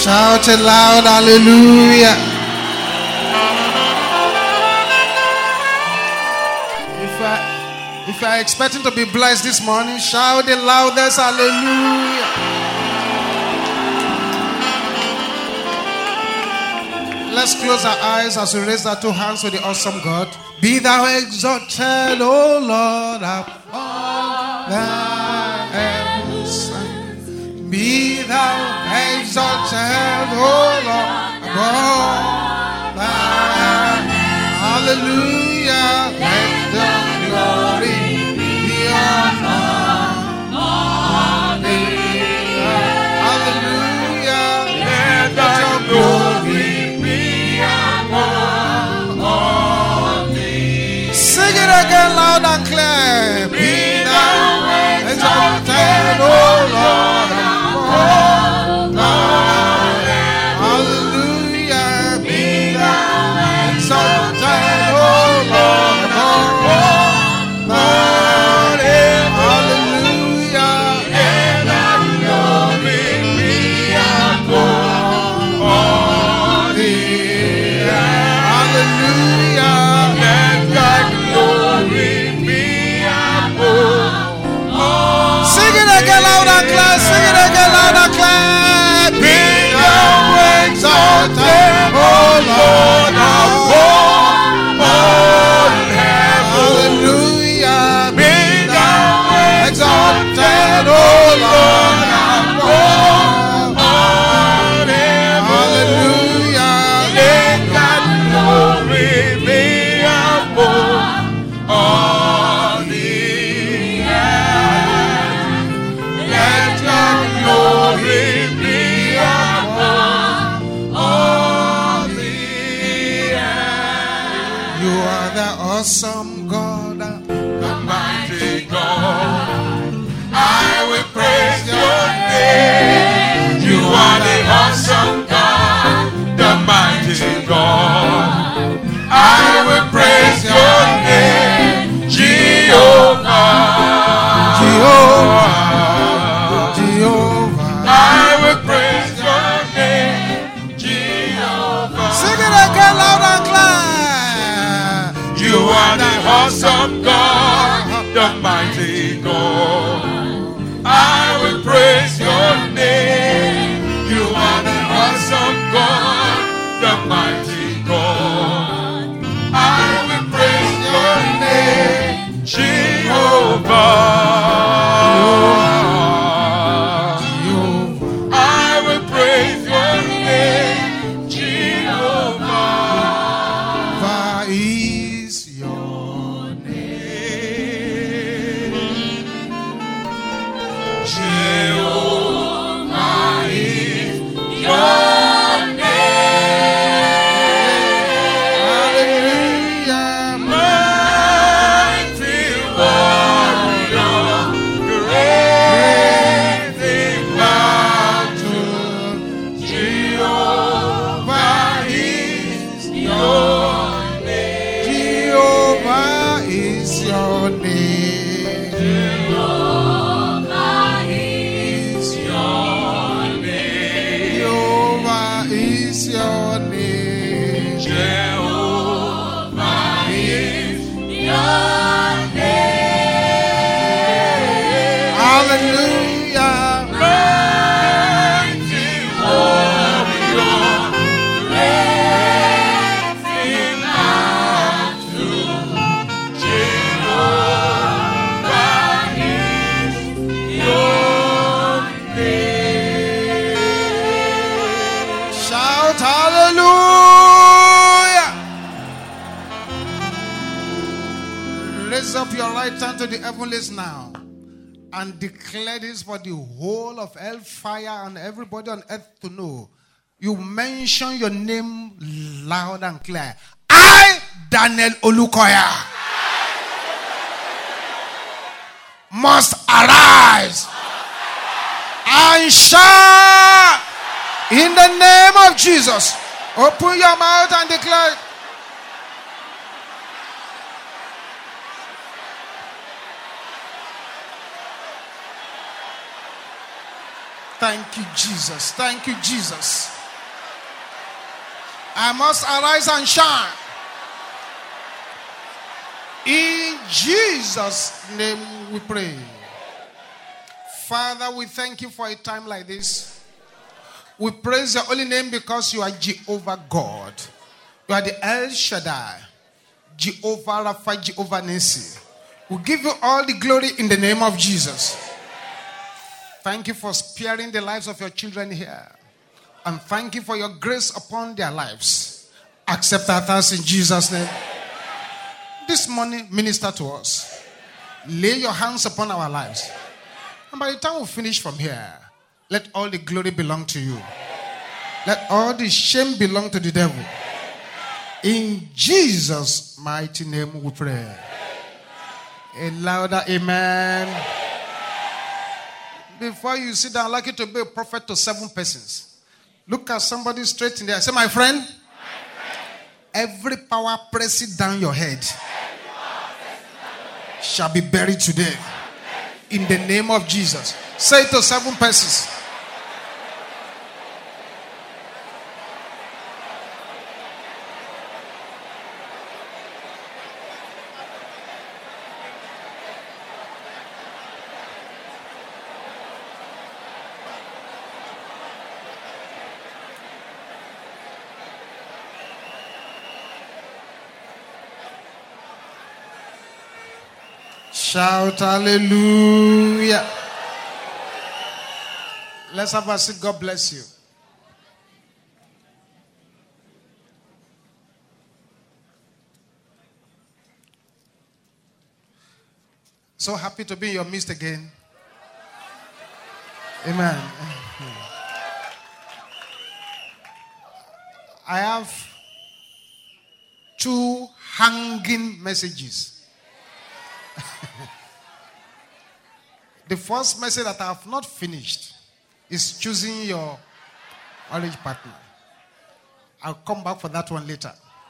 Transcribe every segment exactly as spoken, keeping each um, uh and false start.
Shout it loud, hallelujah. If I, if you are expecting to be blessed this morning, shout the loudest, hallelujah. Let's close our eyes as we raise our two hands to the awesome God. Be thou exalted, O Lord, upon the heavens. Be thou exalted, O Lord, above the heavens. Hallelujah. Let the glory be upon all the earth. Hallelujah. Let the glory be upon all the earth. Sing it again loud and clear. Be thou exalted, O Lord. Hallelujah, be thou exalted, O Lord, above the heavens. Hallelujah, let thy glory be upon all the earth. Hallelujah, let thy glory be upon all. Sing it again loud and clear. Sing it again loud and clear. Be thou exalted, O Lord, above all heaven. Hallelujah. Be thou exalted, O Lord, above all heaven. Hallelujah. Let thy glory be above all the earth. Let thy glory be upon all the earth. You are the awesome God, the mighty God. I will praise your name. You are the awesome God, the mighty God. I will praise your name, Jehovah. Jehovah. Jehovah. I will praise your name, Jehovah. Sing it again loud and clear. You are the awesome God, the mighty God. I will praise your name. You are the awesome God, the mighty God. I will praise your name, Jehovah. Turn to the heavens now and declare this for the whole of hellfire and everybody on earth to know. You mention your name loud and clear. I, Daniel Olukoya, must arise and shine in the name of Jesus. Open your mouth and declare. Thank you, Jesus. Thank you, Jesus. I must arise and shine. In Jesus' name we pray. Father, we thank you for a time like this. We praise your holy name because you are Jehovah God. You are the El Shaddai, Jehovah Rapha, Jehovah Nissi. We give you all the glory in the name of Jesus. Thank you for sparing the lives of your children here. And thank you for your grace upon their lives. Accept our thanks in Jesus' name. This morning, minister to us. Lay your hands upon our lives. And by the time we finish from here, let all the glory belong to you. Let all the shame belong to the devil. In Jesus' mighty name we pray. A louder amen. Before you sit down, I'd like you to be a prophet to seven persons. Look at somebody straight in there. Say, my friend, my friend. Every power pressing down your head, down your head shall be buried today. In the name of Jesus. Say it to seven persons. Shout hallelujah. Let's have a seat. God bless you. So happy to be in your midst again. Amen. I have two hanging messages. The first message that I have not finished is choosing your marriage partner. I'll come back for that one later.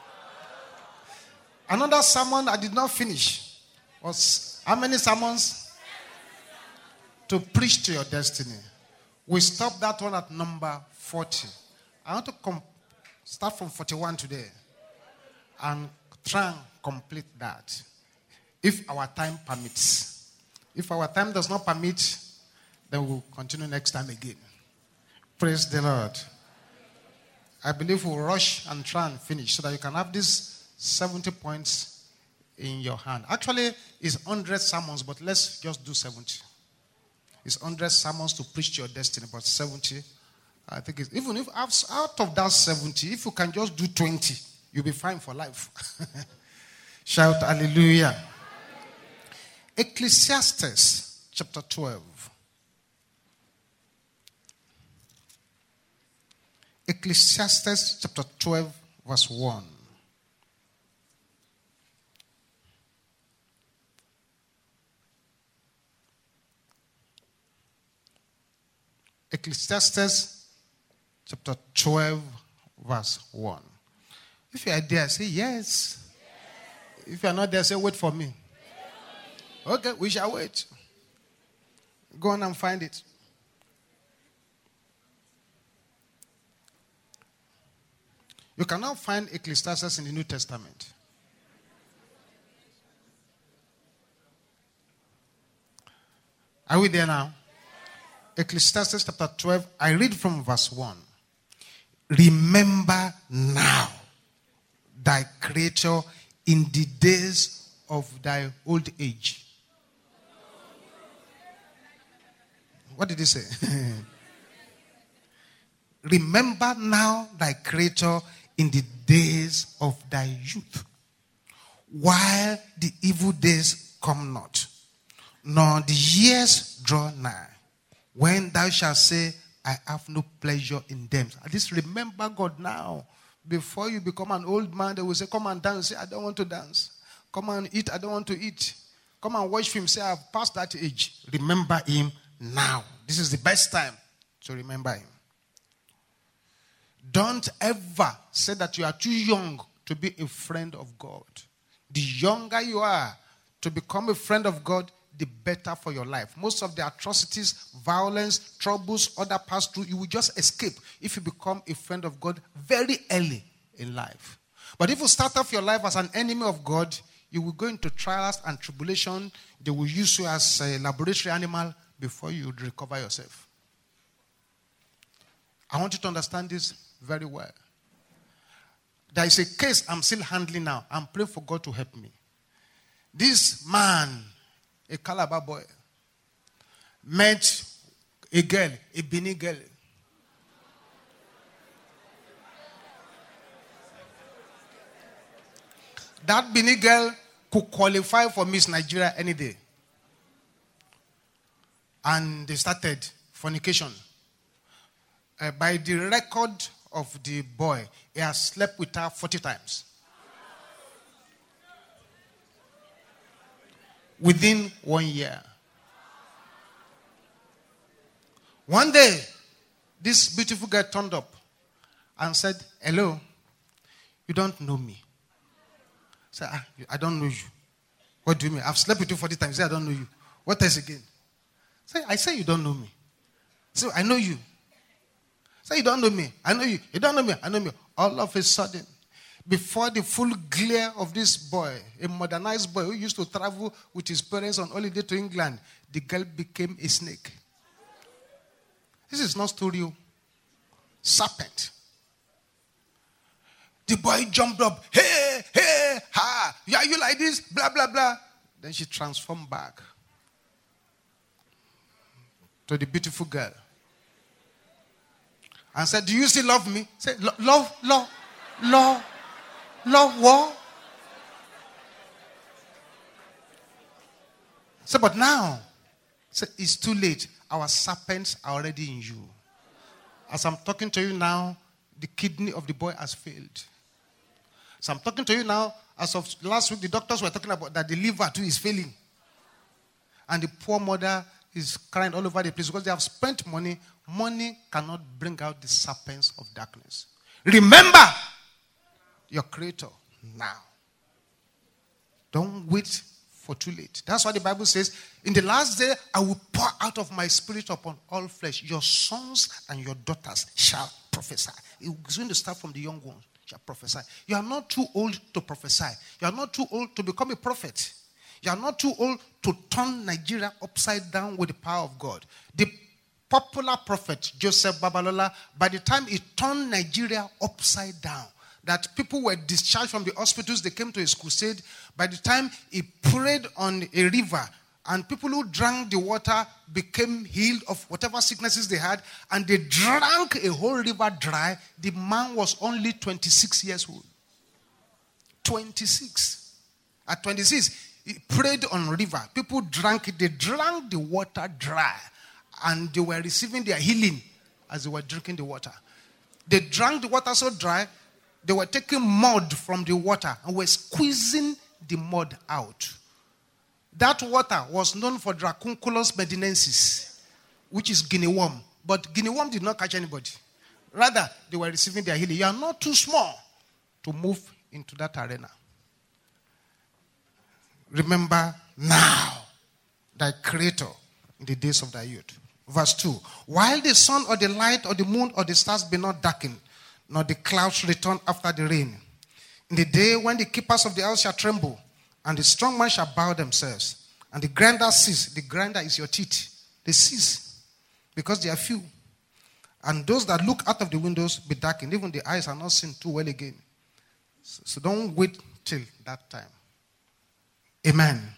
Another sermon I did not finish was how many sermons? To preach to your destiny. We stopped that one at number forty. I want to com- start from forty-one today and try and complete that. If our time permits. If our time does not permit, then we'll continue next time again. Praise the Lord. I believe we'll rush and try and finish so that you can have these seventy points in your hand. Actually, it's one hundred sermons, but let's just do seventy. It's one hundred sermons to preach to your destiny, but seventy, I think it's, even if out of that seventy, if you can just do twenty, you'll be fine for life. Shout hallelujah. Ecclesiastes chapter twelve. Ecclesiastes chapter twelve verse one. Ecclesiastes chapter twelve verse one. If you are there, say yes. yes. If you are not there, say wait for me. Okay, we shall wait. Go on and find it. You can now find Ecclesiastes in the New Testament. Are we there now? Ecclesiastes chapter twelve, I read from verse one. Remember now thy Creator in the days of thy old age. What did he say? Remember now thy Creator in the days of thy youth, while the evil days come not, nor the years draw nigh, when thou shalt say, I have no pleasure in them. At least remember God now. Before you become an old man, they will say, come and dance. Say, I don't want to dance. Come and eat. I don't want to eat. Come and watch film. Say, I've passed that age. Remember him now. This is the best time to remember him. Don't ever say that you are too young to be a friend of God. The younger you are to become a friend of God, the better for your life. Most of the atrocities, violence, troubles, other pass through, you will just escape if you become a friend of God very early in life. But if you start off your life as an enemy of God, you will go into trials and tribulation. They will use you as a laboratory animal before you recover yourself. I want you to understand this very well. There is a case I'm still handling now. I'm praying for God to help me. This man, a Calabar boy, met a girl, a Benin girl. That Benin girl could qualify for Miss Nigeria any day. And they started fornication. Uh, by the record of the boy, he has slept with her forty times. Within one year. One day, this beautiful girl turned up and said, hello, you don't know me. I said, ah, I don't know you. What do you mean? I've slept with you forty times. Say, I don't know you. What else again? Say, I say you don't know me. Say, I know you. Say, you don't know me. I know you. You don't know me. I know me. All of a sudden, before the full glare of this boy, a modernized boy who used to travel with his parents on holiday to England, the girl became a snake. This is not story. Serpent. The boy jumped up. Hey, hey, ha. Yeah, you like this? Blah, blah, blah. Then she transformed back to the beautiful girl. And said, do you still love me? Say, love, love, love, love what? Say, but now, say, it's too late. Our serpents are already in you. As I'm talking to you now, the kidney of the boy has failed. So I'm talking to you now, as of last week, the doctors were talking about that the liver too is failing. And the poor mother is crying all over the place because they have spent money. Money cannot bring out the serpents of darkness. Remember your Creator now. Don't wait for too late. That's why the Bible says, in the last day, I will pour out of my spirit upon all flesh. Your sons and your daughters shall prophesy. It's going to start from the young ones. Shall prophesy. You are not too old to prophesy. You are not too old to become a prophet. You are not too old to turn Nigeria upside down with the power of God. The popular prophet, Joseph Babalola, by the time he turned Nigeria upside down, that people were discharged from the hospitals, they came to his crusade. By the time he prayed on a river, and people who drank the water became healed of whatever sicknesses they had, and they drank a whole river dry, the man was only twenty-six years old. twenty-six. At twenty-six, he prayed on river. People drank it. They drank the water dry, and they were receiving their healing as they were drinking the water. They drank the water so dry, they were taking mud from the water and were squeezing the mud out. That water was known for Dracunculus medinensis, which is guinea worm. But guinea worm did not catch anybody. Rather, they were receiving their healing. You are not too small to move into that arena. Remember now thy Creator in the days of thy youth. Verse two. While the sun or the light or the moon or the stars be not darkened, nor the clouds return after the rain. In the day when the keepers of the house shall tremble, and the strong man shall bow themselves, and the grinder cease. The grinder is your teeth. They cease, because they are few. And those that look out of the windows be darkened. Even the eyes are not seen too well again. So, so don't wait till that time. Amen. Amen.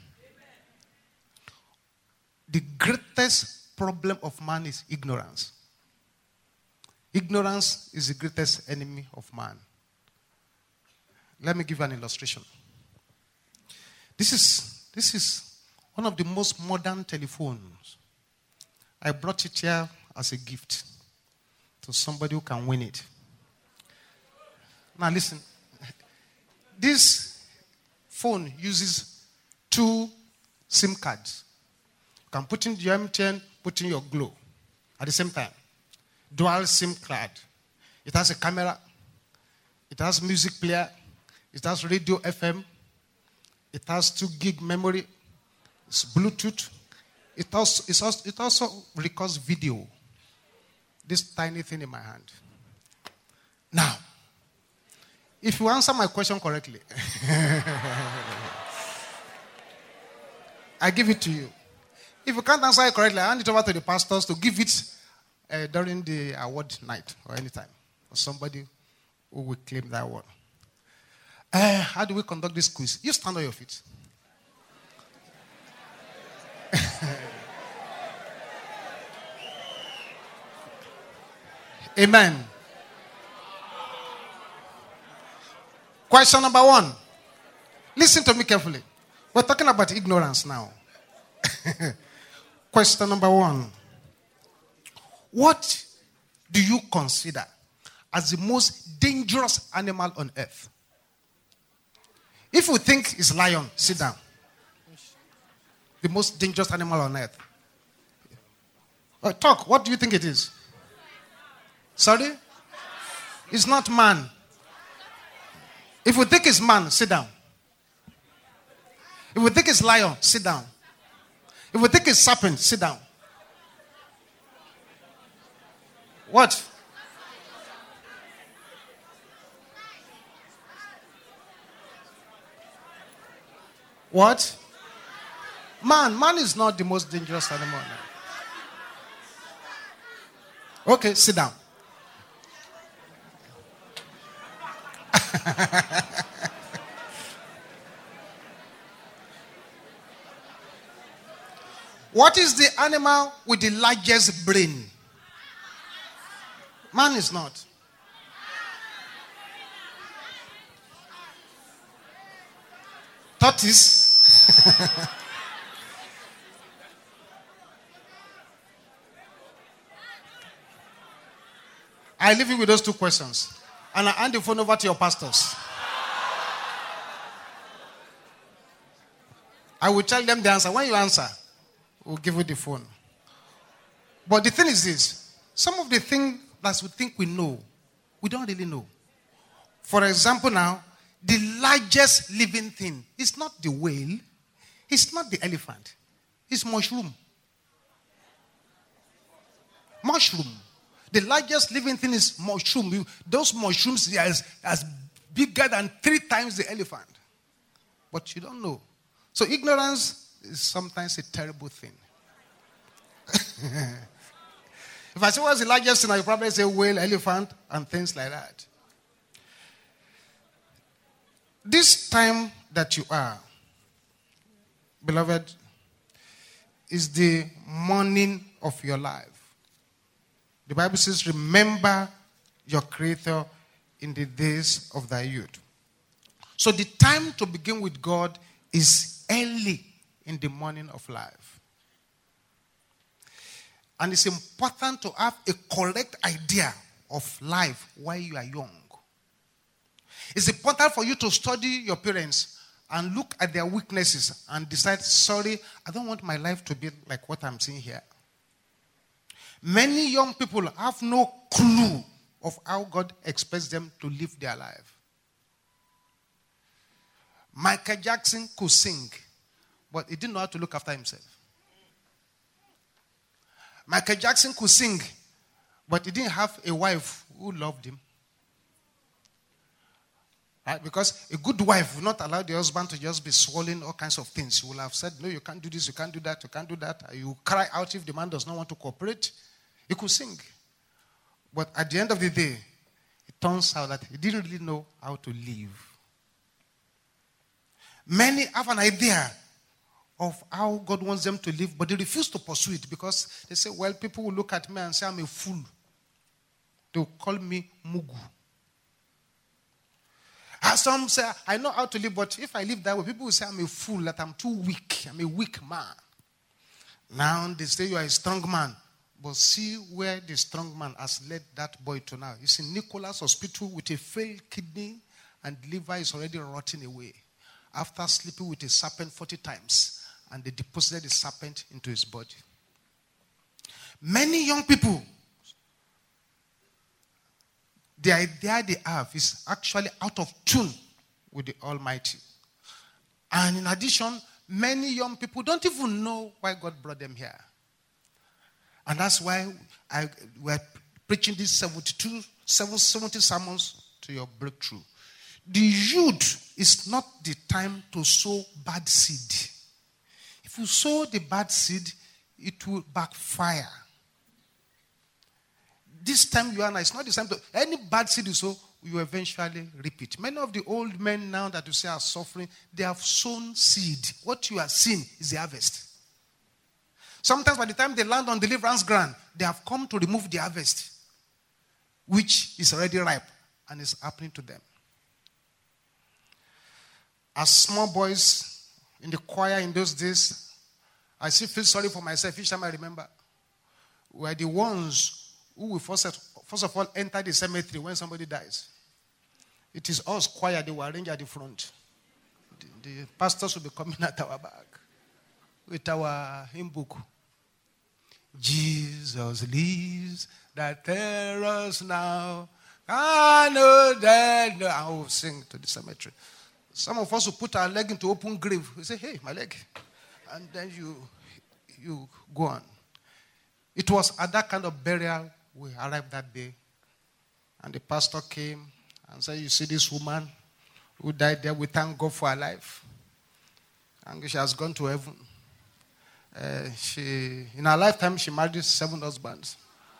The greatest problem of man is ignorance. Ignorance is the greatest enemy of man. Let me give you an illustration. This is, this is one of the most modern telephones. I brought it here as a gift to somebody who can win it. Now listen. This phone uses two SIM cards. You can put in your M T N, put in your Glo at the same time. Dual SIM card. It has a camera. It has music player. It has radio F M. It has two gig memory. It's Bluetooth. It also, it's also, it also records video. This tiny thing in my hand. Now, If you answer my question correctly, I give it to you. If you can't answer it correctly, I hand it over to the pastors to give it uh, during the award night or anytime. Or somebody who will claim that award. Uh, how do we conduct this quiz? You stand on your feet. Amen. Question number one. Listen to me carefully. We're talking about ignorance now. Question number one. What do you consider as the most dangerous animal on earth? If you think it's lion, sit down. The most dangerous animal on earth. Oh, talk. What do you think it is? Sorry? It's not man. If you think it's man, sit down. If you think it's lion, sit down. If you think it's serpent, sit down. What? What? Man. Man is not the most dangerous animal. Okay, sit down. What is the animal with the largest brain? Man is not. Tortoise. I leave you with those two questions. And I hand the phone over to your pastors. I will tell them the answer. When you answer, we'll give you the phone. But the thing is this. Some of the things that we think we know, we don't really know. For example now, the largest living thing is not the whale. It's not the elephant. It's mushroom. Mushroom. The largest living thing is mushroom. You, those mushrooms are as, as bigger than three times the elephant. But you don't know. So ignorance is sometimes a terrible thing. If I say what's the largest thing, I probably say whale, elephant, and things like that. This time that you are, beloved, is the morning of your life. The Bible says, remember your Creator in the days of thy youth. So the time to begin with God is early in the morning of life. And it's important to have a correct idea of life while you are young. It's important for you to study your parents and look at their weaknesses and decide, sorry, I don't want my life to be like what I'm seeing here. Many young people have no clue of how God expects them to live their life. Michael Jackson could sing, but he didn't know how to look after himself. Michael Jackson could sing, but he didn't have a wife who loved him. Right? Because a good wife will not allow the husband to just be swallowing all kinds of things. She will have said, no, you can't do this, you can't do that, you can't do that. You cry out if the man does not want to cooperate. He could sing. But at the end of the day, it turns out that he didn't really know how to live. Many have an idea of how God wants them to live, but they refuse to pursue it because they say, well, people will look at me and say I'm a fool. They will call me Mugu. And some say, I know how to live, but if I live that way, people will say I'm a fool, that I'm too weak. I'm a weak man. Now they say you are a strong man. But see where the strong man has led that boy to now. He's in Nicholas Hospital with a failed kidney and liver is already rotting away. After sleeping with a serpent forty times. And they deposited the serpent into his body. Many young people, the idea they have is actually out of tune with the Almighty. And in addition, many young people don't even know why God brought them here. And that's why I, we're preaching these seventy-two, seventy sermons to your breakthrough. The youth is not the time to sow bad seed. If you sow the bad seed, it will backfire. This time you and I, it's not the time to, any bad seed you sow, you eventually reap it. Many of the old men now that you say are suffering, they have sown seed. What you are seeing is the harvest. Sometimes by the time they land on deliverance ground, they have come to remove the harvest, which is already ripe and is happening to them. As small boys in the choir in those days, I still feel sorry for myself each time I remember. We are the ones who will first, first of all enter the cemetery when somebody dies. It is us choir, they will arrange at the front. The, the pastors will be coming at our back with our hymn book. Jesus lives, that tell us now. I know that. No, I will sing to the cemetery. Some of us will put our leg into open grave. We say, hey, my leg. And then you, you go on. It was at that kind of burial we arrived that day. And the pastor came and said, you see this woman who died there, we thank God for her life. And she has gone to heaven. Uh, she, in her lifetime, she married seven husbands.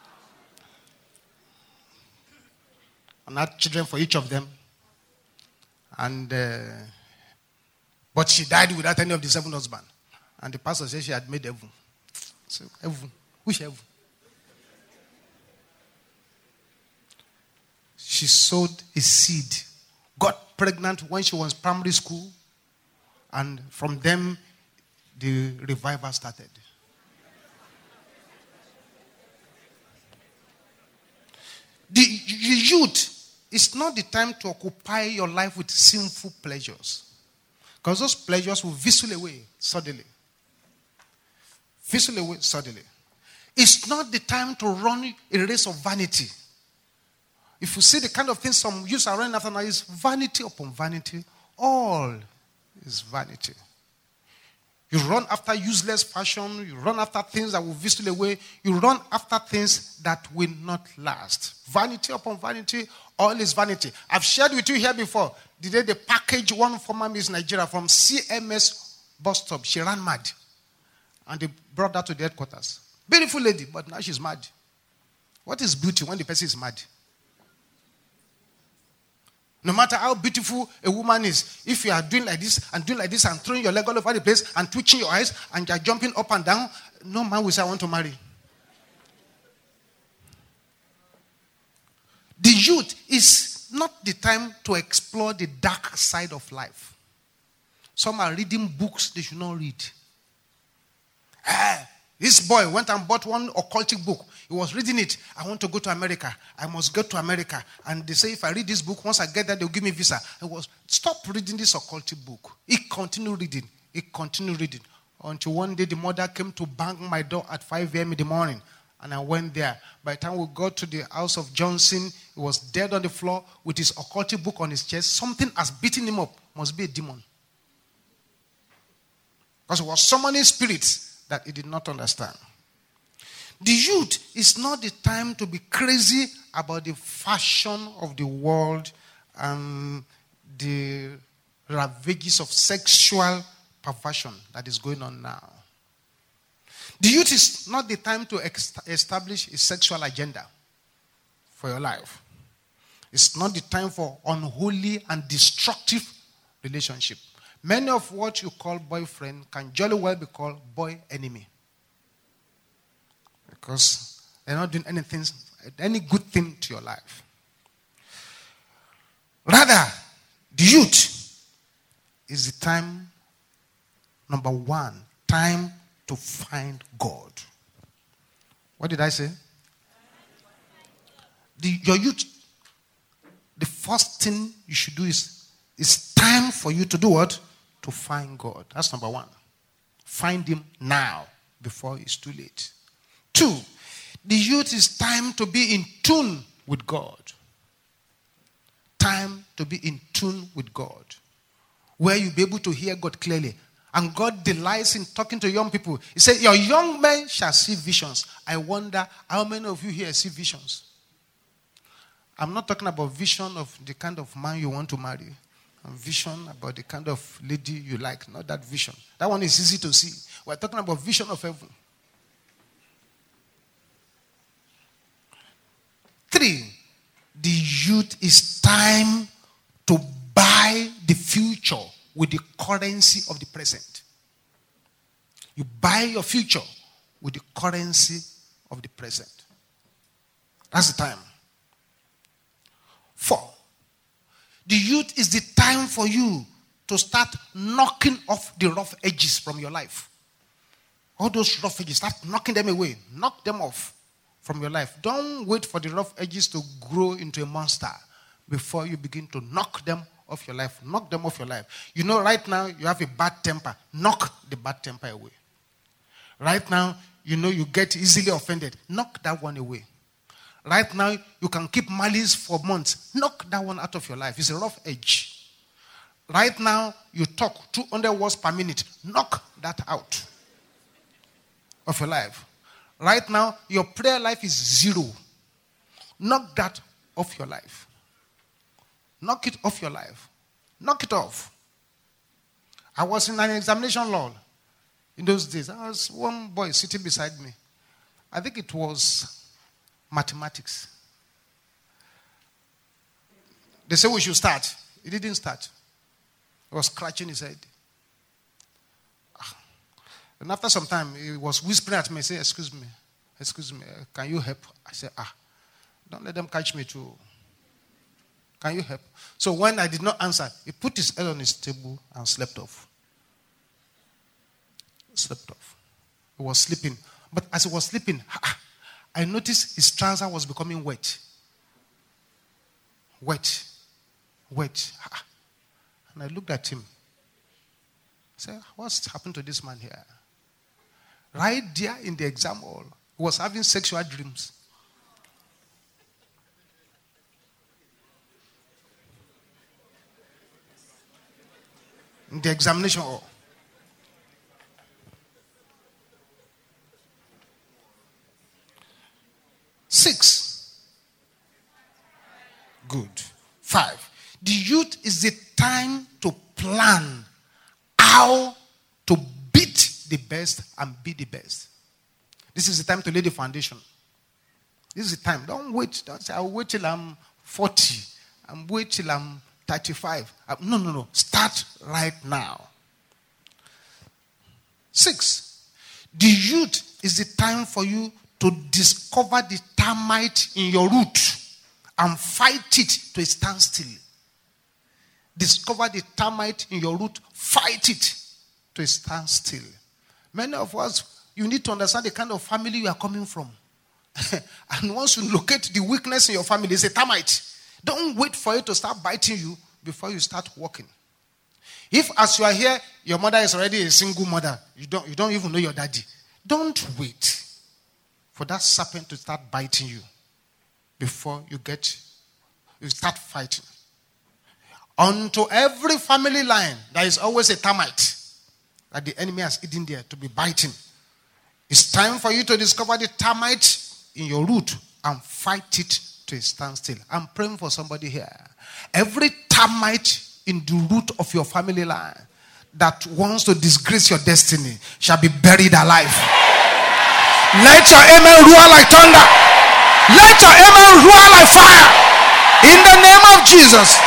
And had children for each of them. And uh, but she died without any of the seven husbands. And the pastor said she had made heaven. So, heaven. Which heaven? She sowed a seed. Got pregnant when she was in primary school. And from them, the revival started. The youth, it's not the time to occupy your life with sinful pleasures. Because those pleasures will whistle away suddenly. Whistle away suddenly. It's not the time to run a race of vanity. If you see the kind of things some youths are running after now, is vanity upon vanity. All is vanity. You run after useless fashion. You run after things that will whistle away. You run after things that will not last. Vanity upon vanity, all is vanity. I've shared with you here before, the day they packaged one former Miss Nigeria from C M S bus stop. She ran mad. And they brought her to the headquarters. Beautiful lady, but now she's mad. What is beauty when the person is mad? No matter how beautiful a woman is, if you are doing like this and doing like this and throwing your leg all over the place and twitching your eyes and you are jumping up and down, no man will say, I want to marry. The youth is not the time to explore the dark side of life. Some are reading books they should not read. Ah, this boy went and bought one occultic book. He was reading it. I want to go to America. I must go to America. And they say, if I read this book, once I get there, they'll give me visa. I was, stop reading this occultic book. He continued reading. He continued reading. Until one day, the mother came to bang my door at five a.m. in the morning. And I went there. By the time we got to the house of Johnson, he was dead on the floor with his occultic book on his chest. Something has beaten him up. Must be a demon. Because it was summoning spirits that he did not understand. The youth is not the time to be crazy about the fashion of the world and the ravages of sexual perversion that is going on now. The youth is not the time to ex- establish a sexual agenda for your life. It's not the time for unholy and destructive relationship. Many of what you call boyfriend can jolly well be called boy enemy. Because they're not doing anything, any good thing to your life. Rather, the youth is the time, number one, time to find God. What did I say? The, your youth, the first thing you should do is, it's time for you to do what? To find God. That's number one. Find him now before it's too late. Two, the youth is time to be in tune with God. Time to be in tune with God. Where you'll be able to hear God clearly. And God delights in talking to young people. He said, your young men shall see visions. I wonder how many of you here see visions. I'm not talking about vision of the kind of man you want to marry. A vision about the kind of lady you like. Not that vision. That one is easy to see. We're talking about vision of heaven. Three, the youth is time to buy the future with the currency of the present. You buy your future with the currency of the present. That's the time. Four, the youth is the time for you to start knocking off the rough edges from your life. All those rough edges, start knocking them away. Knock them off from your life. Don't wait for the rough edges to grow into a monster before you begin to knock them off your life. Knock them off your life. You know, right now, you have a bad temper. Knock the bad temper away. Right now, you know you get easily offended. Knock that one away. Right now, you can keep malice for months. Knock that one out of your life. It's a rough edge. Right now, you talk two hundred words per minute. Knock that out of your life. Right now, your prayer life is zero. Knock that off your life. Knock it off your life. Knock it off. I was in an examination hall in those days. There was one boy sitting beside me. I think it was mathematics. They said we should start. He didn't start. He was scratching his head. And after some time, he was whispering at me, saying, excuse me, excuse me, can you help? I said, ah, don't let them catch me too. Can you help? So when I did not answer, he put his head on his table and slept off. Slept off. He was sleeping. But as he was sleeping, I noticed his trouser was becoming wet. Wet. Wet. And I looked at him. I said, what's happened to this man here? Right there in the exam hall, he was having sexual dreams. In the examination hall. Six. Good. Five. The youth is the time to plan how to beat the best and be the best. This is the time to lay the foundation. This is the time. Don't wait. Don't say, I'll wait till I'm forty. I'm wait till I'm thirty-five. No, no, no. Start right now. Six. The youth is the time for you to discover the termite in your root and fight it to a standstill. Discover the termite in your root, fight it to a standstill. Many of us, you need to understand the kind of family you are coming from. And once you locate the weakness in your family, it's a termite. Don't wait for it to start biting you before you start walking. If as you are here, your mother is already a single mother, you don't, you don't even know your daddy. Don't wait for that serpent to start biting you before you get, you start fighting. Unto every family line, there is always a termite that the enemy has hidden there to be biting. It's time for you to discover the termite in your root and fight it to a standstill. I'm praying for somebody here. Every termite in the root of your family line that wants to disgrace your destiny shall be buried alive. Let your amen roar like thunder. Let your amen roar like fire. In the name of Jesus.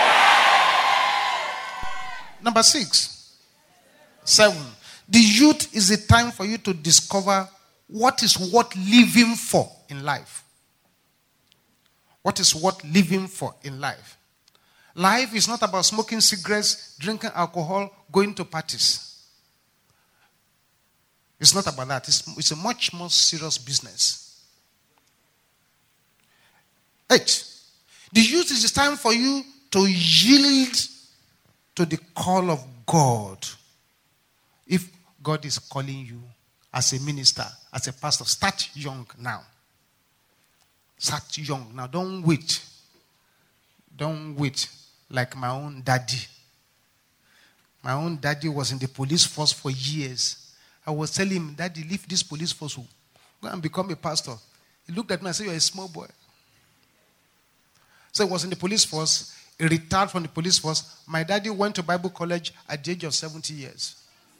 Number six. Seven. The youth is a time for you to discover what is worth living for in life. What is worth living for in life. Life is not about smoking cigarettes, drinking alcohol, going to parties. It's not about that. It's, it's a much more serious business. Eight. The youth is the time for you to yield to the call of God. If God is calling you as a minister, as a pastor, start young now. Start young now. Don't wait. Don't wait like my own daddy. My own daddy was in the police force for years. I was telling him, Daddy, leave this police force. Go and become a pastor. He looked at me and said, you're a small boy. So he was in the police force. He retired from the police force. My daddy went to Bible college at the age of seventy years.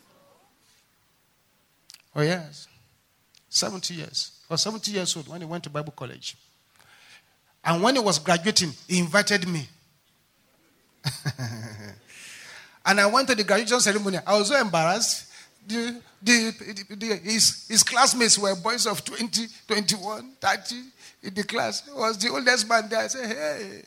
Oh, yes. seventy years. He was seventy years old when he went to Bible college. And when he was graduating, he invited me. And I went to the graduation ceremony. I was so embarrassed. The, the, the, the, his, his classmates were boys of twenty, twenty-one, thirty in the class. He was the oldest man there. I said, hey.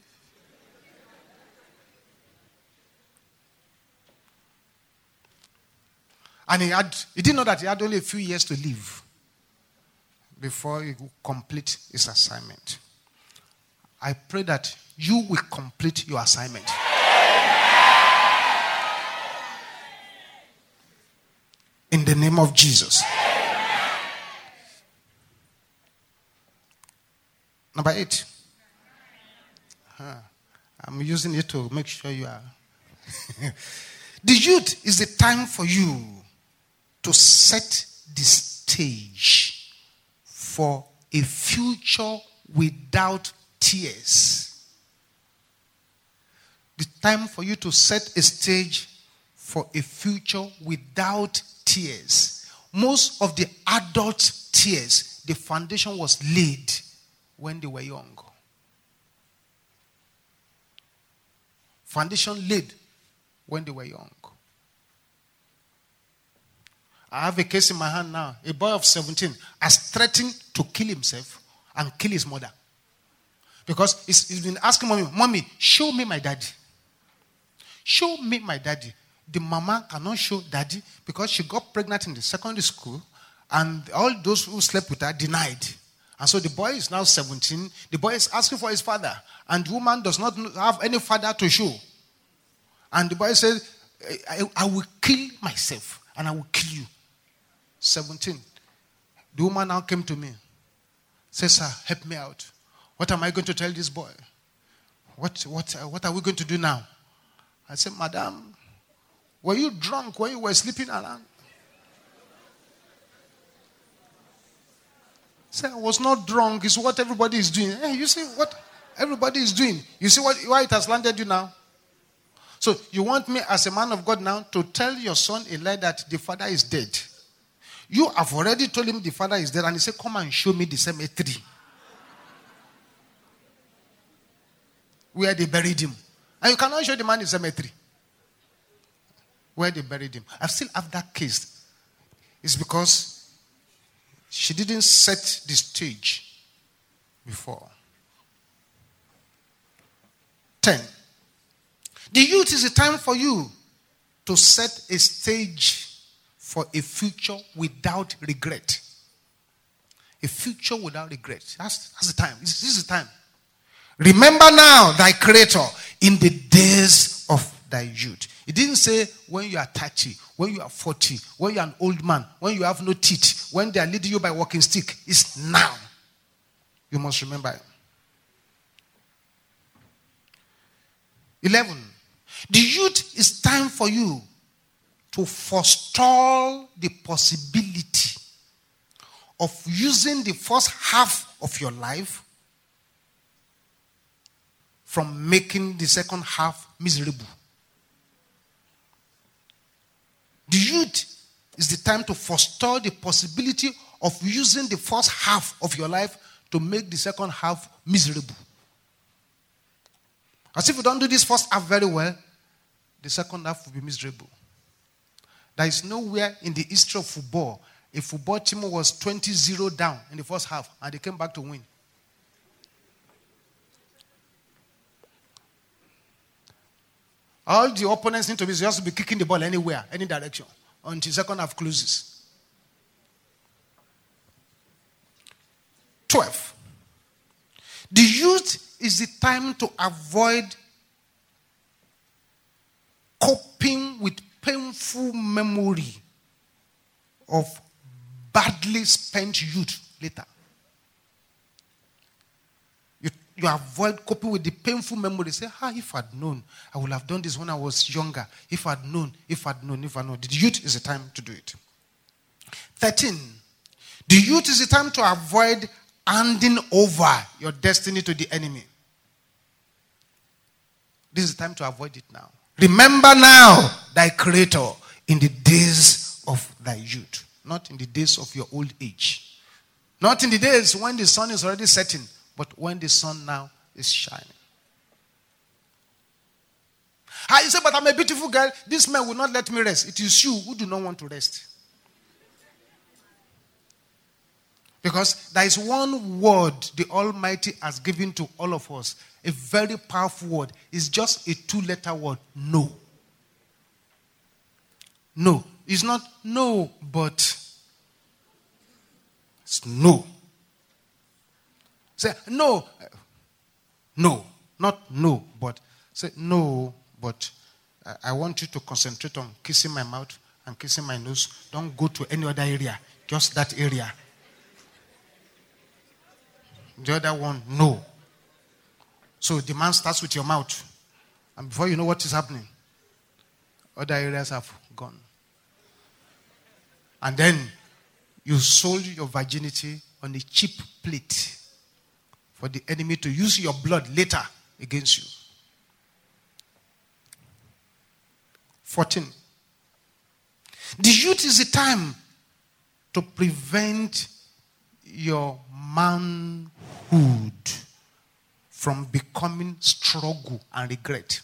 And he had, he didn't know that he had only a few years to live before he would complete his assignment. I pray that you will complete your assignment. In the name of Jesus. Number eight. Huh. I'm using it to make sure you are. The youth is the time for you to set the stage for a future without tears. The time for you to set a stage for a future without tears. Most of the adult tears, the foundation was laid when they were young. Foundation laid when they were young. I have a case in my hand now. A boy of seventeen has threatened to kill himself and kill his mother. Because he's, he's been asking mommy, Mommy, show me my daddy. Show me my daddy. The mama cannot show daddy because she got pregnant in the secondary school and all those who slept with her denied. And so the boy is now seventeen. The boy is asking for his father. And the woman does not have any father to show. And the boy says, I, I will kill myself and I will kill you. seventeen. The woman now came to me. Says, sir, help me out. What am I going to tell this boy? What, what, uh, what are we going to do now? I said, Madam, were you drunk when you were sleeping around? I said, I was not drunk. It's what everybody is doing. Hey, you see what everybody is doing. You see what, why it has landed you now? So you want me as a man of God now to tell your son Eli that the father is dead. You have already told him the father is dead and he said, come and show me the cemetery where they buried him. And you cannot show the man the cemetery where they buried him. I still have that case. It's because she didn't set the stage before. Ten. The youth is a time for you to set a stage for a future without regret. A future without regret. That's, that's the time. This, this is the time. Remember now thy Creator in the days of thy youth. It didn't say when you are thirty, when you are forty, when you are an old man, when you have no teeth, when they are leading you by walking stick. It's now. You must remember it. eleven. The youth is time for you to forestall the possibility of using the first half of your life from making the second half miserable. The youth is the time to forestall the possibility of using the first half of your life to make the second half miserable. As if you don't do this first half very well, the second half will be miserable. There is nowhere in the history of football a football team was twenty zero down in the first half and they came back to win. All the opponents need to be just to be kicking the ball anywhere, any direction, until second half closes. twelve. The youth is the time to avoid coping with painful memory of badly spent youth later. You, you avoid coping with the painful memory. Say, ah, if I'd known, I would have done this when I was younger. If I'd known, if I'd known, if I'd known. The youth is the time to do it. thirteen. The youth is the time to avoid handing over your destiny to the enemy. This is the time to avoid it now. Remember now thy Creator in the days of thy youth, not in the days of your old age. Not in the days when the sun is already setting, but when the sun now is shining. Ah, you say, but I'm a beautiful girl. This man will not let me rest. It is you who do not want to rest. Because there is one word the Almighty has given to all of us. A very powerful word. It's just a two-letter word. No. No. It's not no, but it's no. Say no. No. Not no, but say no, but I want you to concentrate on kissing my mouth and kissing my nose. Don't go to any other area. Just that area. The other one, no. So the man starts with your mouth. And before you know what is happening, other areas have gone. And then you sold your virginity on a cheap plate for the enemy to use your blood later against you. fourteen. The youth is the time to prevent your manhood from becoming struggle and regret.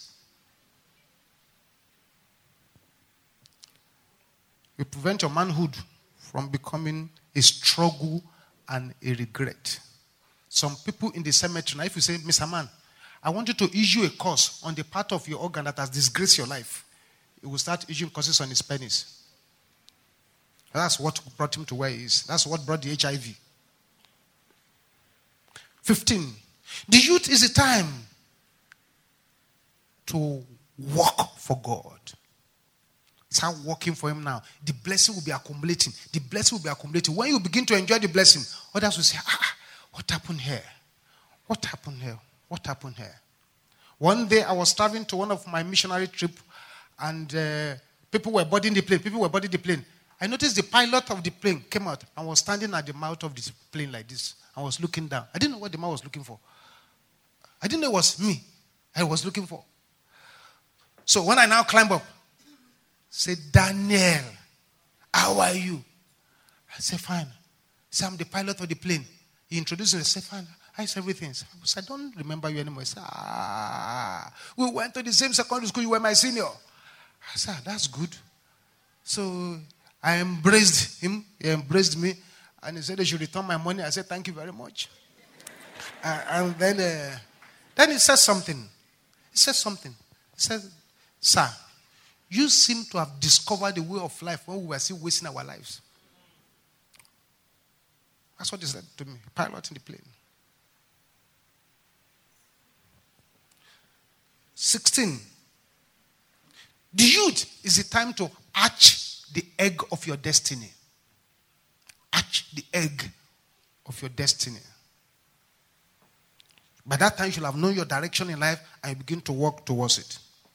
You prevent your manhood from becoming a struggle and a regret. Some people in the cemetery, now if you say, Mister Man, I want you to issue a curse on the part of your organ that has disgraced your life, he will start issuing curses on his penis. That's what brought him to where he is. That's what brought the H I V. fifteen. The youth is the time to work for God. Start working for him now. The blessing will be accumulating. The blessing will be accumulating. When you begin to enjoy the blessing, others will say, ah, what happened here? What happened here? What happened here? One day I was traveling to one of my missionary trips, and uh, people were boarding the plane. People were boarding the plane. I noticed the pilot of the plane came out and was standing at the mouth of the plane like this. I was looking down. I didn't know what the man was looking for. I didn't know it was me I was looking for. So when I now climb up, say, Daniel, how are you? I say, fine. Say, I'm the pilot of the plane. He introduced me. I say, fine. I said, everything. I said, I don't remember you anymore. I said, ah, we went to the same secondary school. You were my senior. I said, that's good. So I embraced him. He embraced me. And he said they should return my money. I said, thank you very much. uh, and then, uh, then he said something. He said something. He said, sir, you seem to have discovered the way of life when we were still wasting our lives. That's what he said to me, piloting the plane. sixteen. The youth is the time to hatch the egg of your destiny. Hatch the egg of your destiny. By that time, you should have known your direction in life and you begin to work towards it.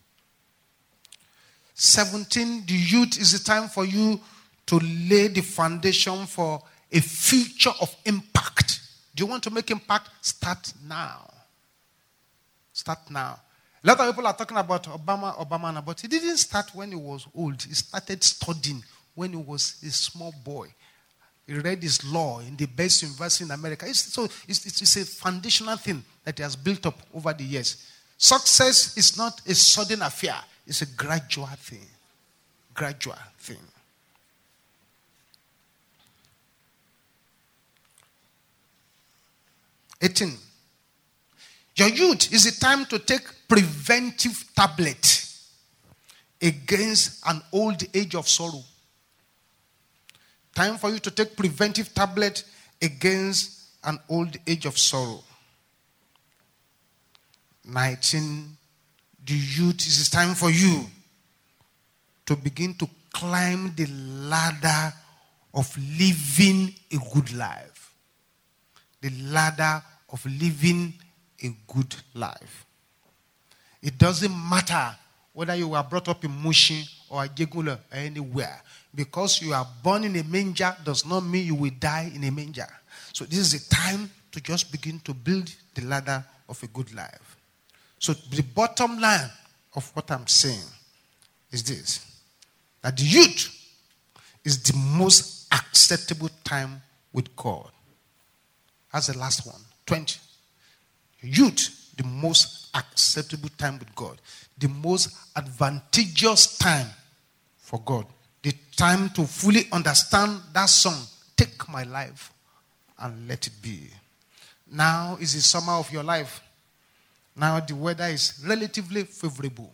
seventeen. The youth is the time for you to lay the foundation for a future of impact. Do you want to make impact? Start now. Start now. A lot of people are talking about Obama, Obama, but he didn't start when he was old. He started studying when he was a small boy. He read his law in the best university in America. It's, so it's, it's, it's a foundational thing that he has built up over the years. Success is not a sudden affair. It's a gradual thing. Gradual thing. eighteen. Your youth is the time to take preventive tablet against an old age of sorrow. Time for you to take preventive tablet against an old age of sorrow. nineteen. The youth is time for you to begin to climb the ladder of living a good life. The ladder of living a good life. It doesn't matter whether you were brought up in Mushin or Ajegula or anywhere. Because you are born in a manger does not mean you will die in a manger. So this is a time to just begin to build the ladder of a good life. So the bottom line of what I'm saying is this. That the youth is the most acceptable time with God. That's the last one. twenty. Youth, the most acceptable time with God. The most advantageous time for God. The time to fully understand that song, Take My Life and Let It Be. Now is the summer of your life. Now the weather is relatively favorable.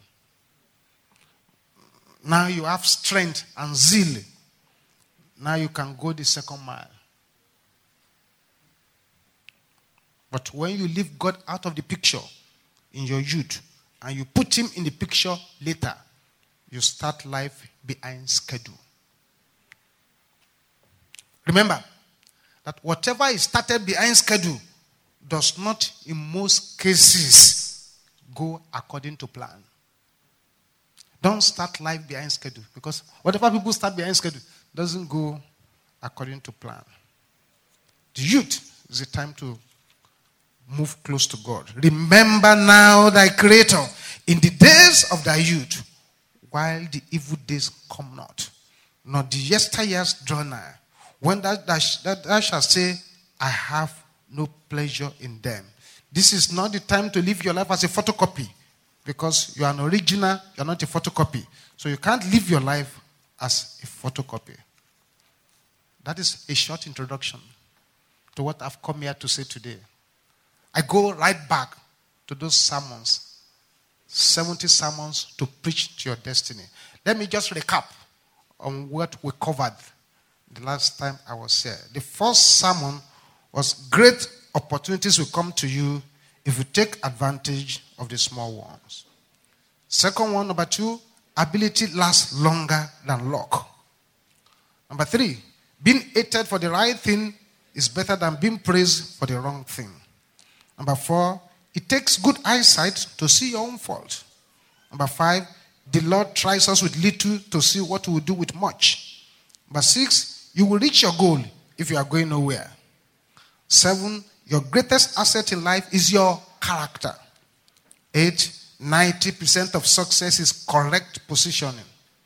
Now you have strength and zeal. Now you can go the second mile. But when you leave God out of the picture in your youth and you put him in the picture later, you start life behind schedule. Remember that whatever is started behind schedule does not, in most cases, go according to plan. Don't start life behind schedule, because whatever people start behind schedule doesn't go according to plan. The youth is the time to move close to God. Remember now thy Creator in the days of thy youth, while the evil days come not, nor the yesteryears draw nigh, when that thou, that thou shalt say, I have no pleasure in them. This is not the time to live your life as a photocopy, because you are an original, you are not a photocopy. So you can't live your life as a photocopy. That is a short introduction to what I've come here to say today. I go right back to those sermons, seventy sermons to preach to your destiny. Let me just recap on what we covered the last time I was here. The first sermon was great opportunities will come to you if you take advantage of the small ones. Second one, number two, ability lasts longer than luck. Number three, being hated for the right thing is better than being praised for the wrong thing. Number four, it takes good eyesight to see your own fault. Number five, the Lord tries us with little to see what we will do with much. Number six, you will reach your goal if you are going nowhere. Seven, your greatest asset in life is your character. Eight, ninety percent of success is correct positioning.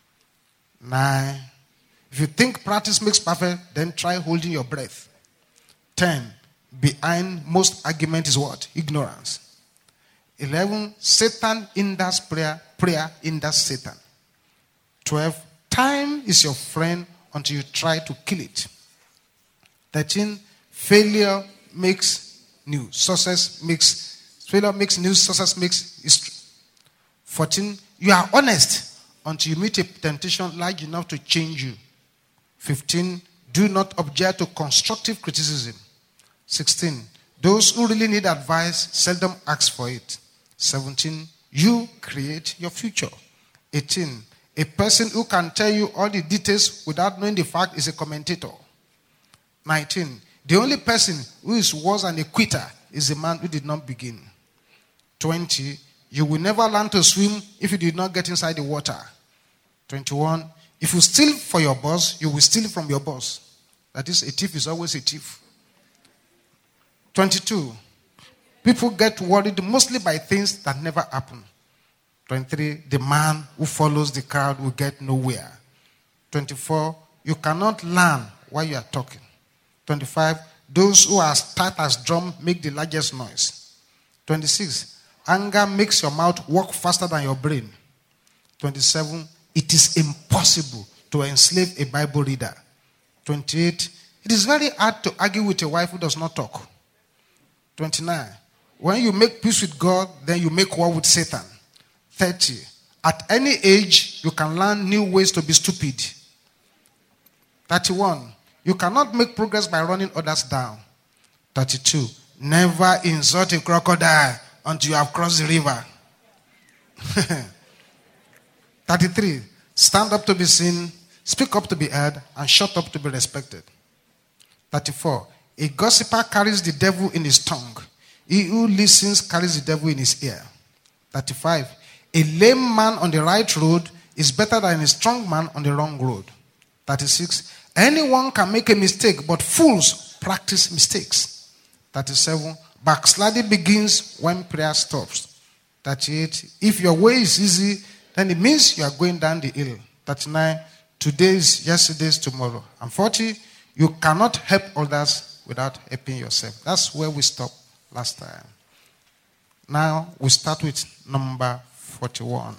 Nine, if you think practice makes perfect, then try holding your breath. Ten, behind most argument is what? Ignorance. Eleven, Satan hinders prayer, prayer hinders Satan. Twelve, time is your friend until you try to kill it. Thirteen, failure makes new. Success makes, failure makes new, success makes history. Fourteen, you are honest until you meet a temptation large enough to change you. Fifteen, do not object to constructive criticism. Sixteen, those who really need advice seldom ask for it. Seventeen, you create your future. Eighteen, a person who can tell you all the details without knowing the fact is a commentator. Nineteen, the only person who is worse than a quitter is a man who did not begin. Twenty, you will never learn to swim if you did not get inside the water. Twenty-one, if you steal for your boss, you will steal from your boss. That is, a thief is always a thief. Twenty-two, people get worried mostly by things that never happen. Twenty-three, the man who follows the crowd will get nowhere. Twenty-four, you cannot learn while you are talking. Twenty-five, those who are as tight as drum make the largest noise. Twenty-six, anger makes your mouth work faster than your brain. Twenty-seven, it is impossible to enslave a Bible reader. Twenty-eight, it is very hard to argue with a wife who does not talk. Twenty-nine, when you make peace with God, then you make war with Satan. Thirty, at any age, you can learn new ways to be stupid. Thirty-one, you cannot make progress by running others down. Thirty-two, never insult a crocodile until you have crossed the river. Thirty-three, stand up to be seen, speak up to be heard, and shut up to be respected. Thirty-four, a gossiper carries the devil in his tongue. He who listens carries the devil in his ear. Thirty-five, a lame man on the right road is better than a strong man on the wrong road. Thirty-six, anyone can make a mistake, but fools practice mistakes. Thirty-seven, backsliding begins when prayer stops. thirty-eight. If your way is easy, then it means you are going down the hill. thirty-nine. Today is yesterday's tomorrow. And forty. You cannot help others without helping yourself. That's where we stopped last time. Now we start with number forty-one.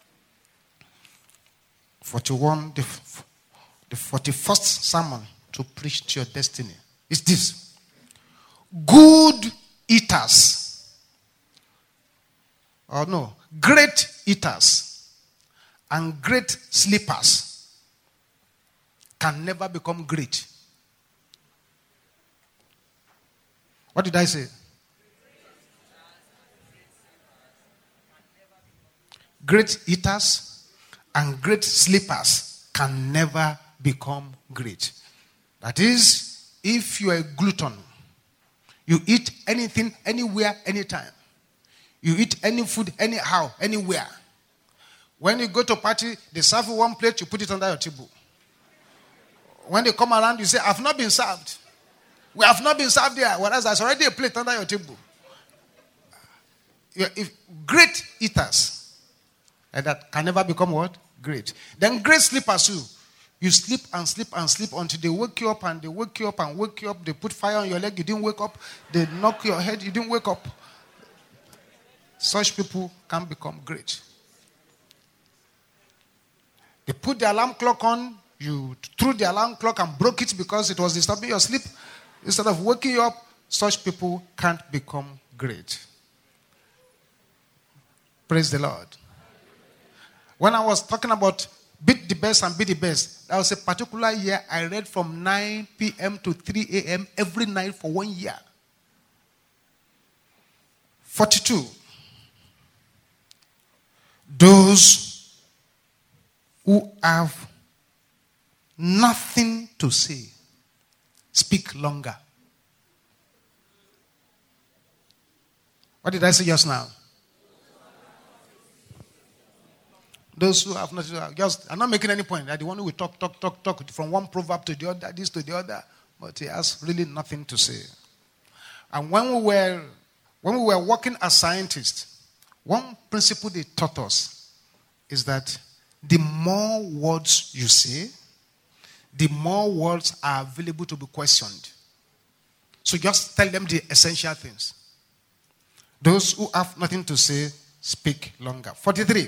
forty-one, the, the forty-first sermon to preach to your destiny is this. Good eaters. Or no, great eaters and great sleepers can never become great. What did I say? Great eaters and great sleepers can never become great. That is, if you are a glutton, you eat anything, anywhere, anytime. You eat any food, anyhow, anywhere. When you go to a party, they serve you one plate, you put it under your table. When they come around, you say, I've not been served. We have not been served there, whereas there's already a plate under your table. If great eaters like that can never become what? Great. Then great sleepers too. You sleep and sleep and sleep until they wake you up and they wake you up and wake you up. They put fire on your leg, you didn't wake up. They knock your head, you didn't wake up. Such people can become great. They put the alarm clock on, you threw the alarm clock and broke it because it was disturbing your sleep. Instead of waking you up, such people can't become great. Praise the Lord. When I was talking about beat the best and be the best, that was a particular year I read from nine p.m. to three a.m. every night for one year. forty-two. Those who have nothing to say, speak longer. What did I say just now? Those who have not, just, I'm not making any point. That the one who will talk, talk, talk, talk from one proverb to the other, this to the other, but he has really nothing to say. And when we were, when we were working as scientists, one principle they taught us is that the more words you say, the more words are available to be questioned. So just tell them the essential things. Those who have nothing to say, speak longer. forty-three.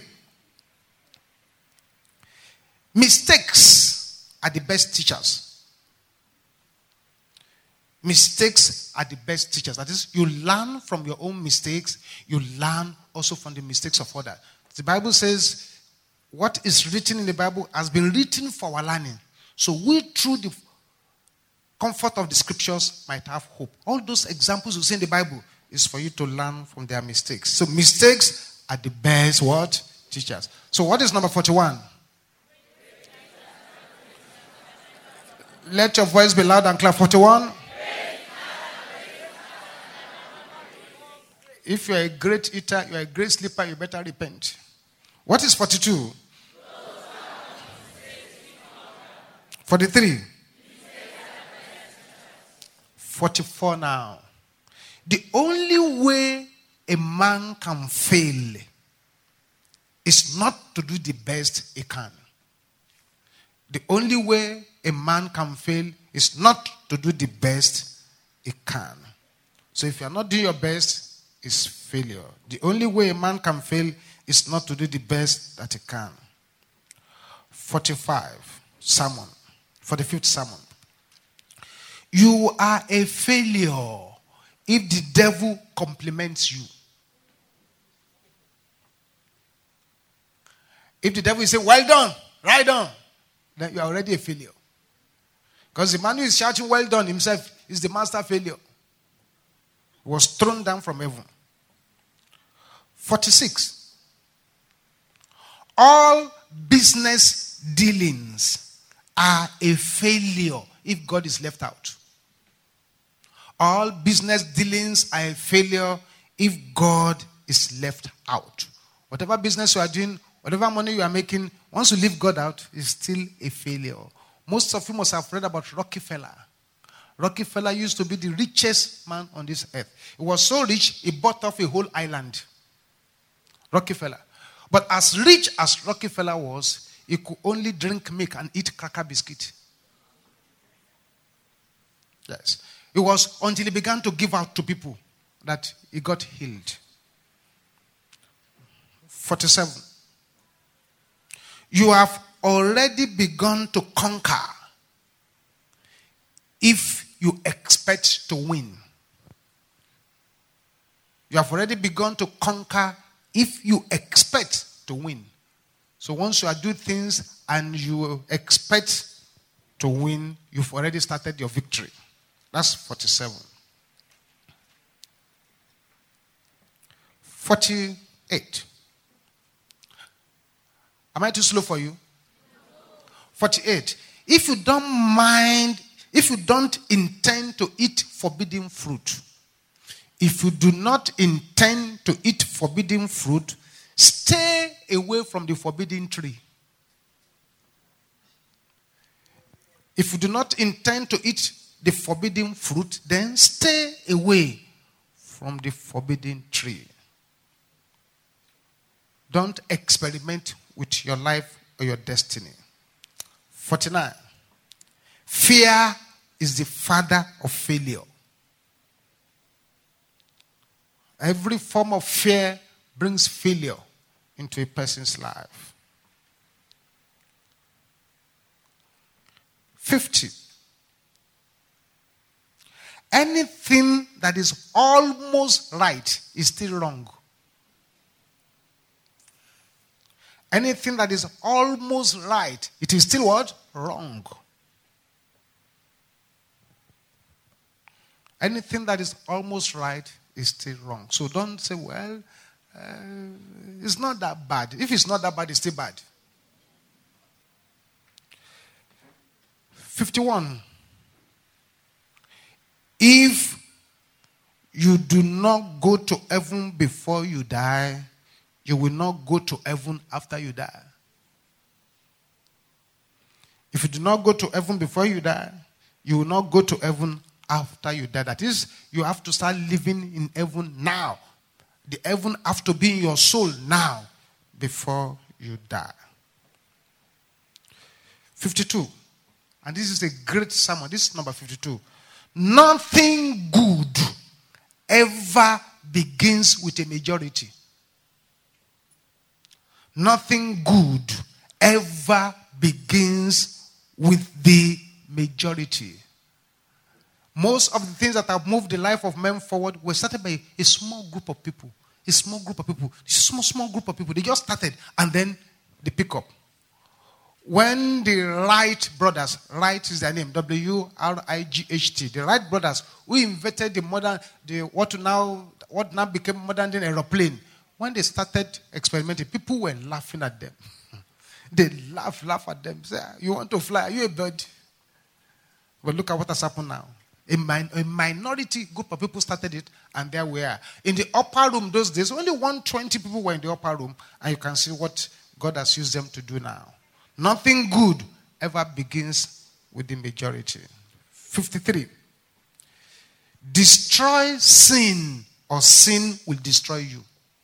Mistakes are the best teachers. Mistakes are the best teachers. That is, you learn from your own mistakes. You learn also from the mistakes of others. The Bible says, what is written in the Bible has been written for our learning. So we, through the comfort of the scriptures, might have hope. All those examples you see in the Bible is for you to learn from their mistakes. So mistakes are the best what? Teachers. So what is number forty-one? Let your voice be loud and clear. forty-one. If you are a great eater, you are a great sleeper, you better repent. What is forty-two? forty-three. forty-four now. The only way a man can fail is not to do the best he can. The only way a man can fail is not to do the best he can. So if you are not doing your best, it's failure. The only way a man can fail is not to do the best that he can. forty-five, sermon. forty-fifth sermon. You are a failure if the devil compliments you. If the devil is saying, well done, right on, then you are already a failure. Because the man who is shouting, well done, himself is the master failure. He was thrown down from heaven. forty-six. All business dealings are a failure if God is left out. All business dealings are a failure if God is left out. Whatever business you are doing, whatever money you are making, once you leave God out, it's still a failure. Most of you must have read about Rockefeller. Rockefeller used to be the richest man on this earth. He was so rich, he bought off a whole island. Rockefeller. But as rich as Rockefeller was, he could only drink milk and eat cracker biscuit. Yes. It was until he began to give out to people that he got healed. forty-seven. You have already begun to conquer if you expect to win. You have already begun to conquer if you expect to win. So once you are doing things and you expect to win, you've already started your victory. That's forty-seven. forty-eight. Am I too slow for you? forty-eight. If you don't mind, if you don't intend to eat forbidden fruit, if you do not intend to eat forbidden fruit, stay away from the forbidden tree. If you do not intend to eat the forbidden fruit, then stay away from the forbidden tree. Don't experiment with your life or your destiny. forty-nine. Fear is the father of failure. Every form of fear brings failure into a person's life. fifty. Anything that is almost right is still wrong. Anything that is almost right, it is still what? Wrong. Anything that is almost right is still wrong. So don't say, well, uh, it's not that bad. If it's not that bad, it's still bad. fifty-one. If you do not go to heaven before you die, you will not go to heaven after you die. If you do not go to heaven before you die, you will not go to heaven after you die. That is, you have to start living in heaven now. The heaven have to be in your soul now before you die. fifty-two. And this is a great sermon. This is number fifty-two. Nothing good ever begins with a majority. Nothing good ever begins with the majority. Most of the things that have moved the life of men forward were started by a small group of people. A small group of people. A small, small group of people. They just started and then they pick up. When the Wright brothers, Wright is their name, W R I G H T, the Wright brothers, who invented the modern, the what now, what now became modern day aeroplane. When they started experimenting, people were laughing at them. They laugh, laugh at them. Say, you want to fly? Are you a bird? But look at what has happened now. A, min- a minority group of people started it, and there we are. In the upper room those days, only one hundred twenty people were in the upper room, and you can see what God has used them to do now. Nothing good ever begins with the majority. fifty-three. Destroy sin, or sin will destroy you.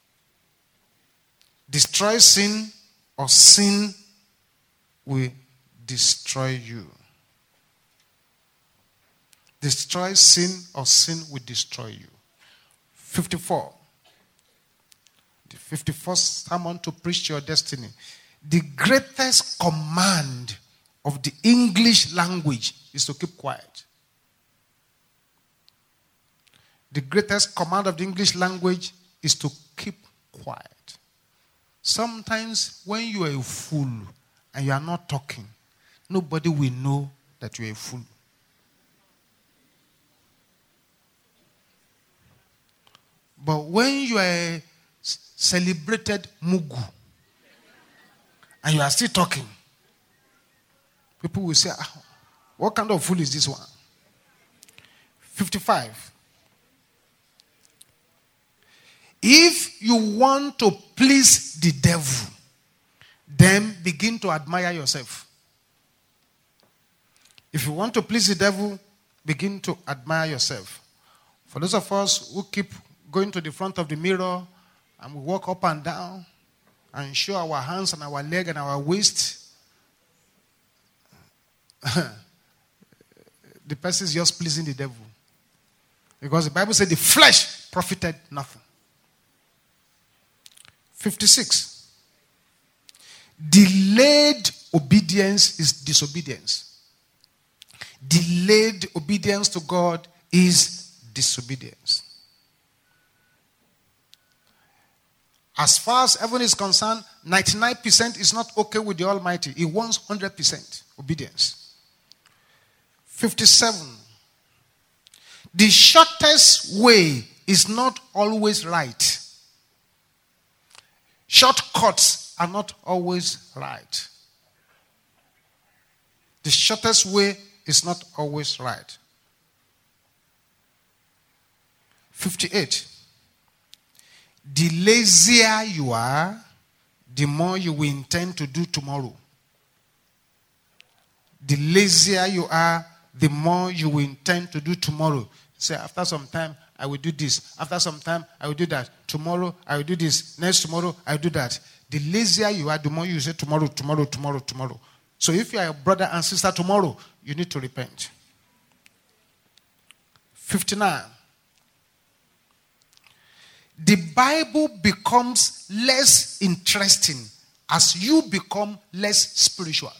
Destroy sin, or sin will destroy you. Destroy sin, or sin will destroy you. fifty-four. The fifty-first sermon to preach your destiny. The greatest command of the English language is to keep quiet. The greatest command of the English language is to keep quiet. Sometimes when you are a fool and you are not talking, nobody will know that you are a fool. But when you are a celebrated mugu and you are still talking, people will say, ah, what kind of fool is this one? fifty-five. If you want to please the devil, then begin to admire yourself. If you want to please the devil, begin to admire yourself. For those of us who keep going to the front of the mirror and we walk up and down and show our hands and our leg and our waist, the person is just pleasing the devil. Because the Bible said the flesh profited nothing. fifty-six. Delayed obedience is disobedience. Delayed obedience to God is disobedience. As far as heaven is concerned, ninety-nine percent is not okay with the Almighty. He wants one hundred percent obedience. fifty-seven. The shortest way is not always right. Shortcuts are not always right. The shortest way is not always right. fifty-eight. The lazier you are, the more you will intend to do tomorrow. The lazier you are, the more you will intend to do tomorrow. Say, after some time, I will do this. After some time, I will do that. Tomorrow, I will do this. Next tomorrow, I will do that. The lazier you are, the more you say tomorrow, tomorrow, tomorrow, tomorrow. So if you are a brother and sister tomorrow, you need to repent. fifty-nine. The Bible becomes less interesting as you become less spiritual.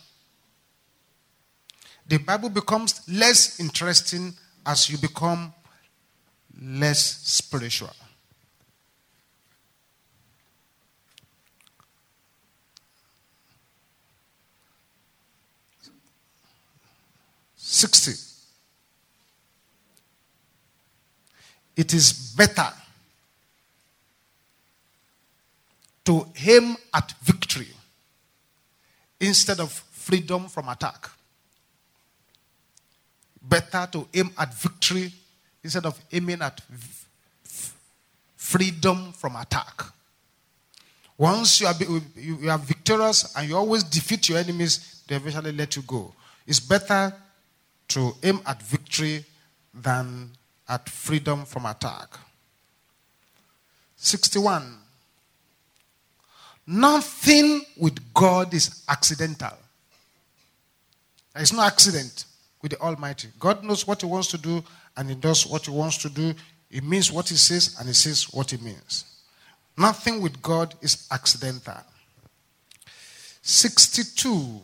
The Bible becomes less interesting as you become less spiritual. sixty. It is better to aim at victory instead of freedom from attack. Better to aim at victory instead of aiming at f- freedom from attack. Once you are, you are victorious and you always defeat your enemies, they eventually let you go. It's better to aim at victory than at freedom from attack. sixty-one. Nothing with God is accidental. There is no accident with the Almighty. God knows what He wants to do and He does what He wants to do. He means what He says and He says what He means. Nothing with God is accidental. sixty-two.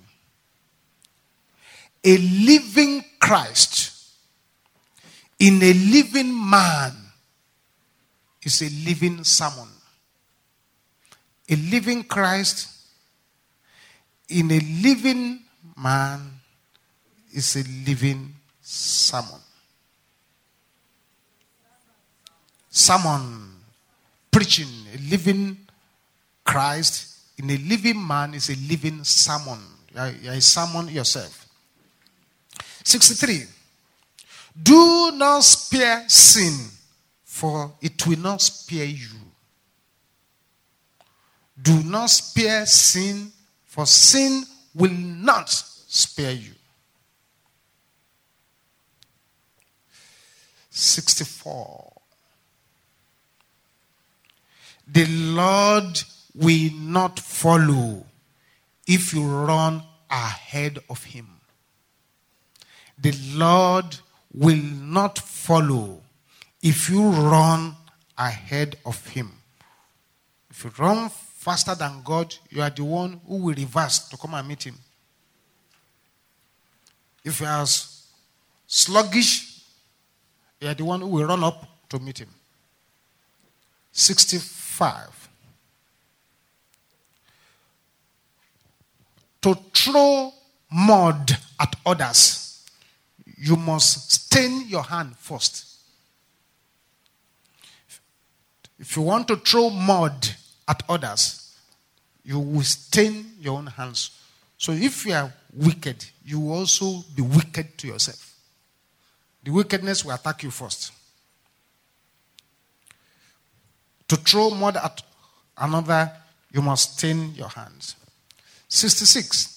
A living Christ in a living man is a living sermon. A living Christ in a living man is a living sermon. Sermon, preaching, a living Christ in a living man is a living sermon. You are a sermon yourself. sixty-three. Do not spare sin, for it will not spare you. Do not spare sin, for sin will not spare you. sixty-four. The Lord will not follow if you run ahead of Him. The Lord will not follow if you run ahead of Him. If you run faster than God, you are the one who will reverse to come and meet Him. If you are sluggish, you are the one who will run up to meet Him. sixty-five. To throw mud at others, you must stain your hand first. If you want to throw mud at others, you will stain your own hands. So if you are wicked, you will also be wicked to yourself. The wickedness will attack you first. To throw mud at another, you must stain your hands. sixty-six.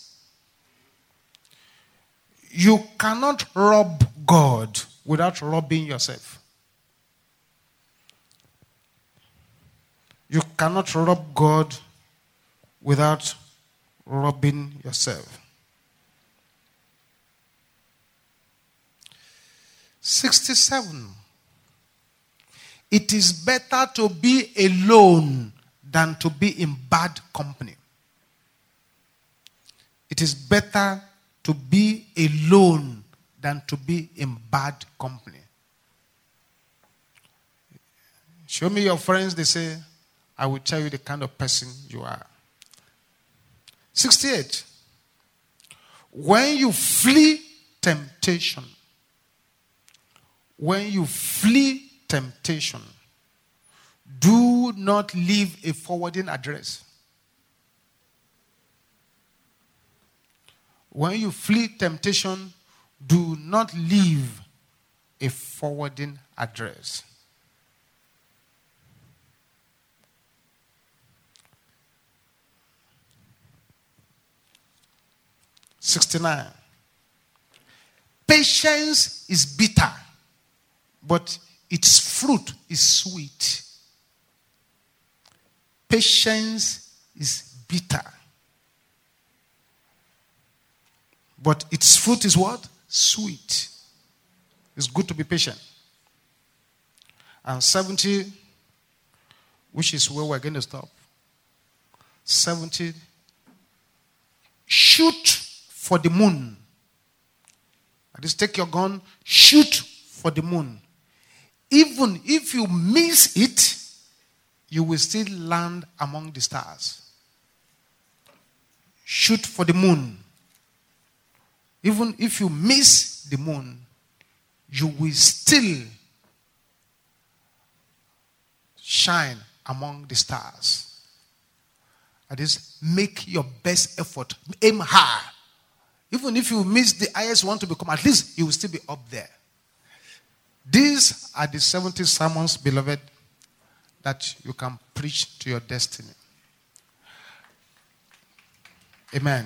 You cannot rob God without robbing yourself. You cannot rob God without robbing yourself. sixty-seven. It is better to be alone than to be in bad company. It is better to be alone than to be in bad company. Show me your friends, they say, I will tell you the kind of person you are. sixty-eight. When you flee temptation, when you flee temptation, do not leave a forwarding address. When you flee temptation, do not leave a forwarding address. sixty-nine. Patience is bitter, but its fruit is sweet. Patience is bitter, but its fruit is what? Sweet. It's good to be patient. And seventy, which is where we're going to stop. seventy, shoot for the moon. That is, take your gun, shoot for the moon. Even if you miss it, you will still land among the stars. Shoot for the moon. Even if you miss the moon, you will still shine among the stars. That is, make your best effort. Aim high. Even if you miss the highest one to become, at least you will still be up there. These are the seventy sermons, beloved, that you can preach to your destiny. Amen.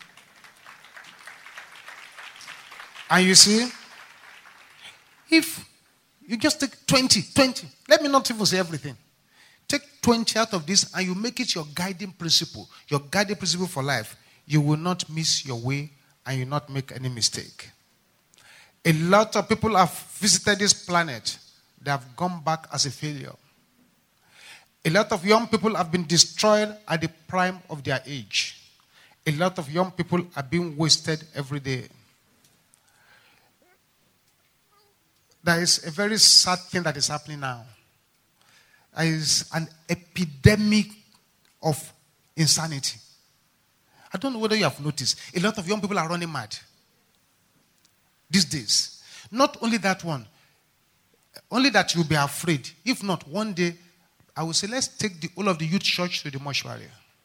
And you see, if you just take twenty, twenty, let me not even say everything. Take twenty out of this and you make it your guiding principle, your guiding principle for life. You will not miss your way and you will not make any mistake. A lot of people have visited this planet. They have gone back as a failure. A lot of young people have been destroyed at the prime of their age. A lot of young people are being wasted every day. There is a very sad thing that is happening now. There is an epidemic of insanity. I don't know whether you have noticed. A lot of young people are running mad these days. Not only that one. Only that you'll be afraid. If not, one day, I will say, let's take the whole of the youth church to the mortuary.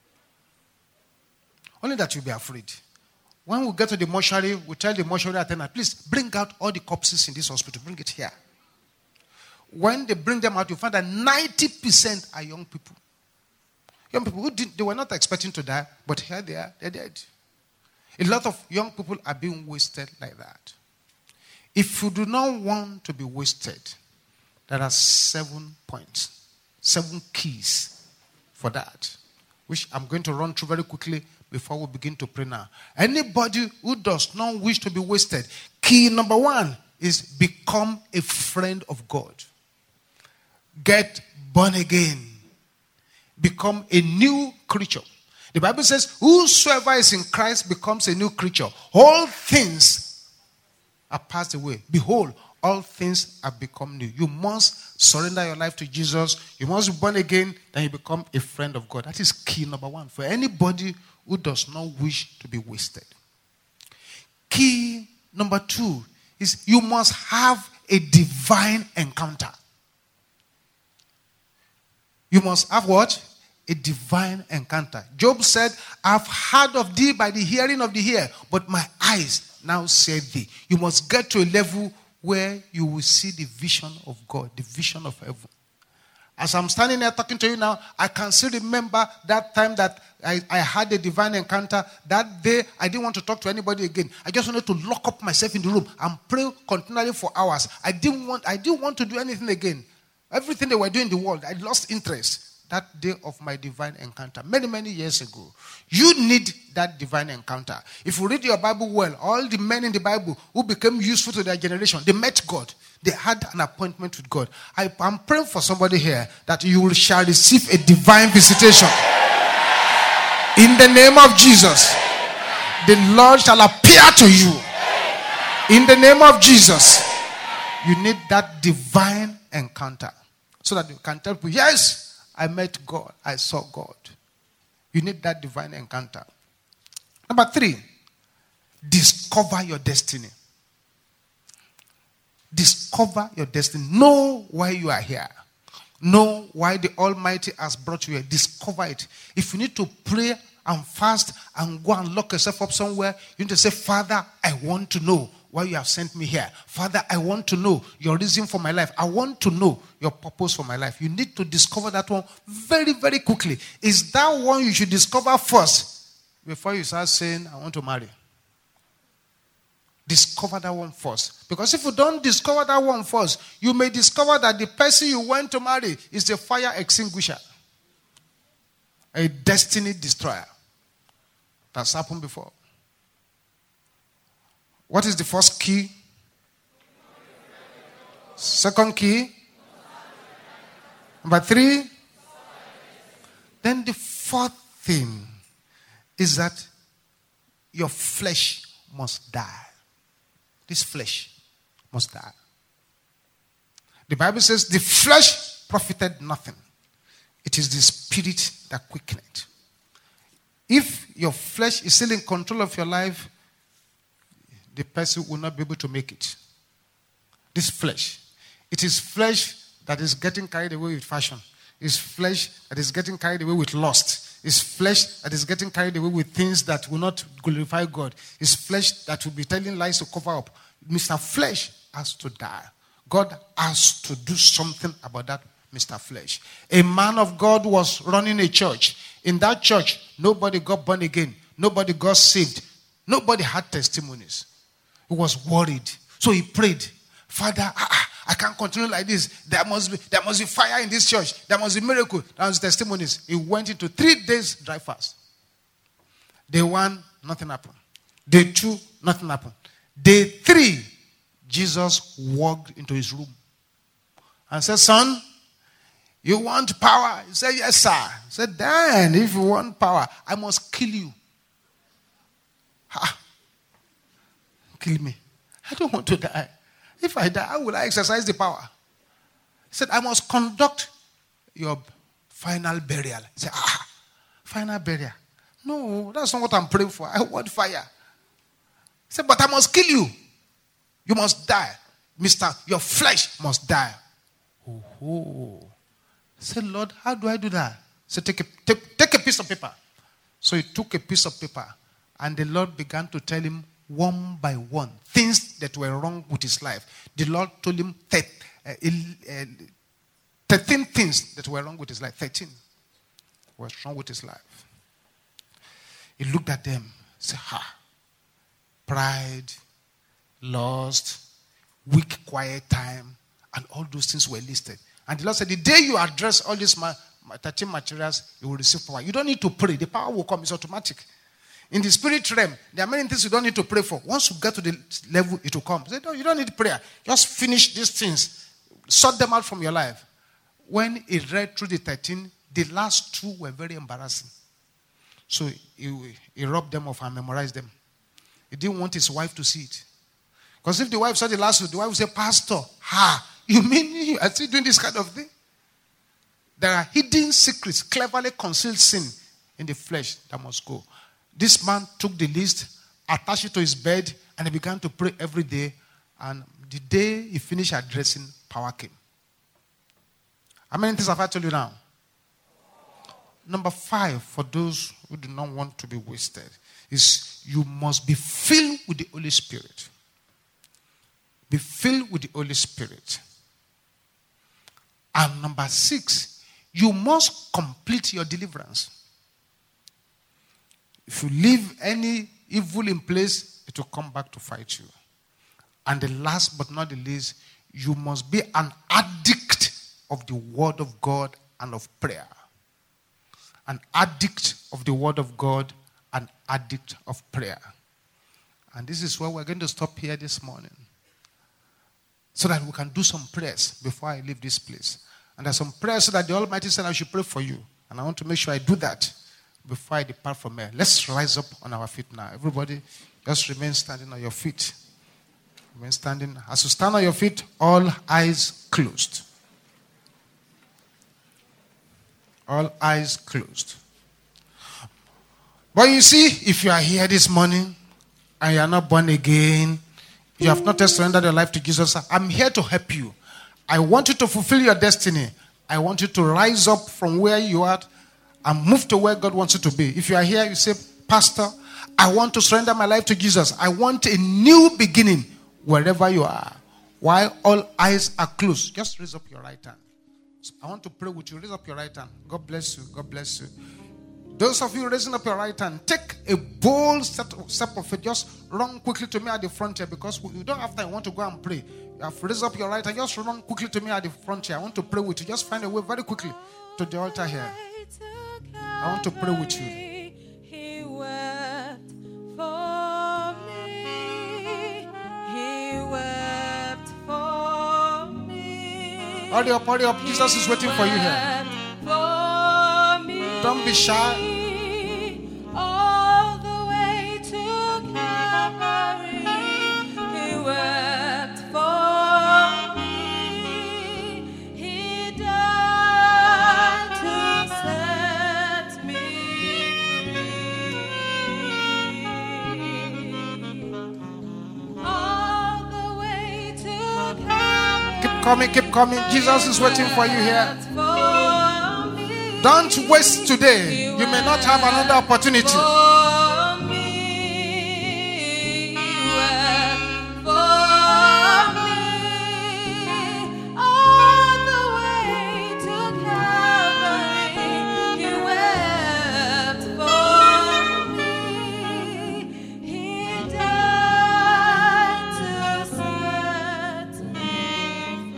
Only that you'll be afraid. When we get to the mortuary, we tell the mortuary attendant, please bring out all the corpses in this hospital. Bring it here. When they bring them out, you find that ninety percent are young people. Young people who didn't, they were not expecting to die, but here they are, they're dead. A lot of young people are being wasted like that. If you do not want to be wasted, there are seven points, seven keys for that, which I'm going to run through very quickly before we begin to pray now. Anybody who does not wish to be wasted, key number one is become a friend of God. Get born again. Become a new creature. The Bible says, whosoever is in Christ becomes a new creature. All things are passed away. Behold, all things have become new. You must surrender your life to Jesus. You must be born again. Then you become a friend of God. That is key number one for anybody who does not wish to be wasted. Key number two is you must have a divine encounter. You must have what? A divine encounter. Job said, I've heard of thee by the hearing of the ear, but my eyes now see thee. You must get to a level where you will see the vision of God, the vision of heaven. As I'm standing there talking to you now, I can still remember that time that I, I had a divine encounter. That day, I didn't want to talk to anybody again. I just wanted to lock up myself in the room and pray continually for hours. I didn't want, I didn't want to do anything again. Everything they were doing in the world, I lost interest. that day of my divine encounter, many, many years ago. You need that divine encounter. If you read your Bible well, all the men in the Bible who became useful to their generation, they met God. They had an appointment with God. I, I'm praying for somebody here that you shall receive a divine visitation. In the name of Jesus, the Lord shall appear to you. In the name of Jesus, you need that divine encounter so that you can tell people, yes, I met God. I saw God. You need that divine encounter. Number three, discover your destiny. Discover your destiny. Know why you are here. Know why the Almighty has brought you here. Discover it. If you need to pray and fast and go and lock yourself up somewhere, you need to say, Father, I want to know why you have sent me here. Father, I want to know your reason for my life. I want to know your purpose for my life. You need to discover that one very, very quickly. Is that one you should discover first before you start saying, I want to marry. Discover that one first. Because if you don't discover that one first, you may discover that the person you want to marry is a fire extinguisher. A destiny destroyer. That's happened before. What is the first key? Second key? Number three? Then the fourth thing is that your flesh must die. This flesh must die. The Bible says the flesh profited nothing. It is the spirit that quickeneth. If your flesh is still in control of your life, the person will not be able to make it. This flesh. It is flesh that is getting carried away with fashion. It's flesh that is getting carried away with lust. It's flesh that is getting carried away with things that will not glorify God. It's flesh that will be telling lies to cover up. Mister Flesh has to die. God has to do something about that Mister Flesh. A man of God was running a church. In that church, nobody got born again. Nobody got saved. Nobody had testimonies. He was worried. So he prayed, Father, I, I can't continue like this. There must be, there must be fire in this church. There must be miracle. There must be testimonies. He went into three days dry fast. Day one, nothing happened. Day two, nothing happened. Day three, Jesus walked into his room and said, son, you want power? He said, yes, sir. He said, then, if you want power, I must kill you. Ha. Kill me. I don't want to die. If I die, how will I exercise the power? He said, I must conduct your final burial. He said, ah, final burial. No, that's not what I'm praying for. I want fire. He said, but I must kill you. You must die. Mister, your flesh must die. Oh, oh. He said, Lord, how do I do that? He said, take a, take, take a piece of paper. So he took a piece of paper, and the Lord began to tell him one by one things that were wrong with his life. The Lord told him thirteen things that were wrong with his life. thirteen was wrong with his life. He looked at them and said, ha, pride, lust, weak, quiet time, and all those things were listed. And the Lord said, the day you address all these ma- thirteen materials, you will receive power. You don't need to pray. The power will come. It's automatic. In the spirit realm, there are many things you don't need to pray for. Once you get to the level, it will come. Say, no, you don't need prayer. Just finish these things. Sort them out from your life. When he read through the thirteen, the last two were very embarrassing. So he, he rubbed them off and memorized them. He didn't want his wife to see it. Because if the wife saw the last two, the wife would say, Pastor, ha, you mean you are still doing this kind of thing? There are hidden secrets, cleverly concealed sin in the flesh that must go. This man took the list, attached it to his bed, and he began to pray every day. And the day he finished addressing, power came. How many things have I told you now? Number five, for those who do not want to be wasted, is you must be filled with the Holy Spirit. Be filled with the Holy Spirit. And number six, you must complete your deliverance. If you leave any evil in place, it will come back to fight you. And the last but not the least, you must be an addict of the word of God and of prayer. an addict of the word of God, an addict of prayer. And this is where we're going to stop here this morning, so that we can do some prayers before I leave this place. And there's some prayers that the Almighty said I should pray for you. And I want to make sure I do that before I depart from here. Let's rise up on our feet now. Everybody, just remain standing on your feet. Remain standing. As you stand on your feet, all eyes closed. All eyes closed. But you see, if you are here this morning and you are not born again, you have not yet surrendered your life to Jesus, I'm here to help you. I want you to fulfill your destiny. I want you to rise up from where you are and move to where God wants you to be. If you are here, you say, Pastor, I want to surrender my life to Jesus. I want a new beginning wherever you are. While all eyes are closed, just raise up your right hand. So I want to pray with you. Raise up your right hand. God bless you. God bless you. Those of you raising up your right hand, take a bold step of faith. Just run quickly to me at the front here, because you don't have time. You want to go and pray. You have raised up your right hand. Just run quickly to me at the front here. I want to pray with you. Just find a way very quickly to the altar here. I want to pray with you. He wept for me. He wept for me. Hurry up, hurry up. Jesus is waiting for you here. Don't be shy. All the way to Calvary, He wept for me. He died to set me free. All the way to Calvary. Keep coming, keep coming. Jesus is waiting for you here. Don't waste today. You may not have another opportunity. For me, He wept for me. All the way to Calvary, He wept for me. He died to set me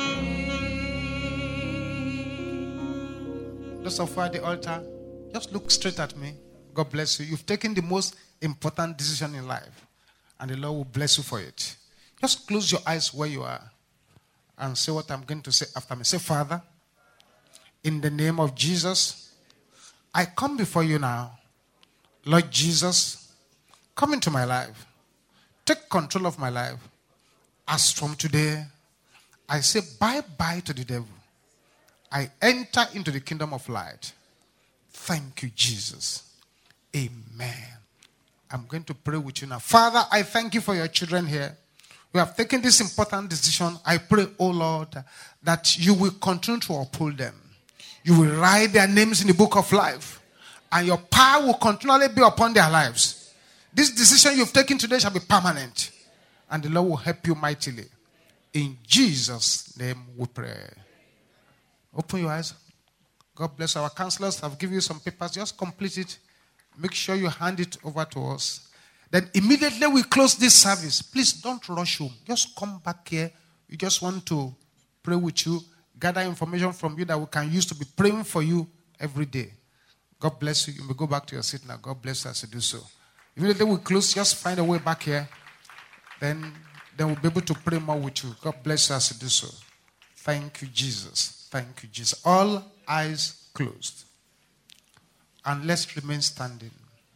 free. Those of you at the altar, just look straight at me. God bless you. You've taken the most important decision in life, and the Lord will bless you for it. Just close your eyes where you are and say what I'm going to say after me. Say, Father, in the name of Jesus, I come before you now. Lord Jesus, come into my life. Take control of my life. As from today, I say bye-bye to the devil. I enter into the kingdom of light. Thank you, Jesus. Amen. I'm going to pray with you now. Father, I thank you for your children here. We have taken this important decision. I pray, oh Lord, that you will continue to uphold them. You will write their names in the book of life, and your power will continually be upon their lives. This decision you've taken today shall be permanent, and the Lord will help you mightily. In Jesus' name we pray. Open your eyes. God bless our counselors. I've given you some papers. Just complete it. Make sure you hand it over to us. Then immediately we close this service. Please don't rush home. Just come back here. We just want to pray with you, gather information from you that we can use to be praying for you every day. God bless you. You may go back to your seat now. God bless you as you do so. Immediately we close, just find a way back here. Then, then we'll be able to pray more with you. God bless you as you do so. Thank you, Jesus. Thank you, Jesus. All eyes closed. And let's remain standing.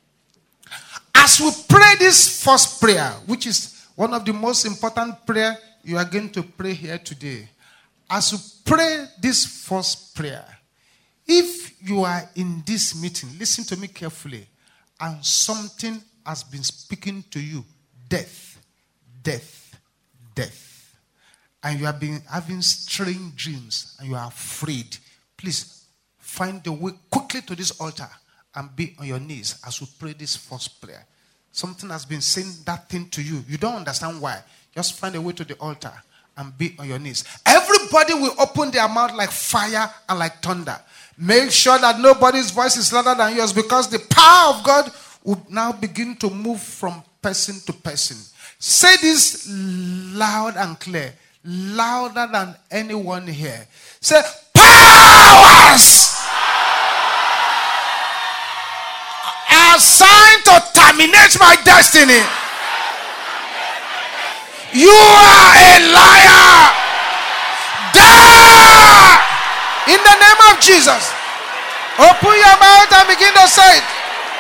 As we pray this first prayer, which is one of the most important prayer you are going to pray here today. As you pray this first prayer, if you are in this meeting, listen to me carefully, and something has been speaking to you, death, death, death, and you have been having strange dreams and you are afraid, please find the way quickly to this altar and be on your knees as we pray this first prayer. Something has been saying that thing to you. You don't understand why. Just find a way to the altar and be on your knees. Everybody will open their mouth like fire and like thunder. Make sure that nobody's voice is louder than yours, because the power of God will now begin to move from person to person. Say this loud and clear. Louder than anyone here. Say, powers assigned to terminate my destiny. You are a liar. Die! In the name of Jesus. Open your mouth and begin to say it.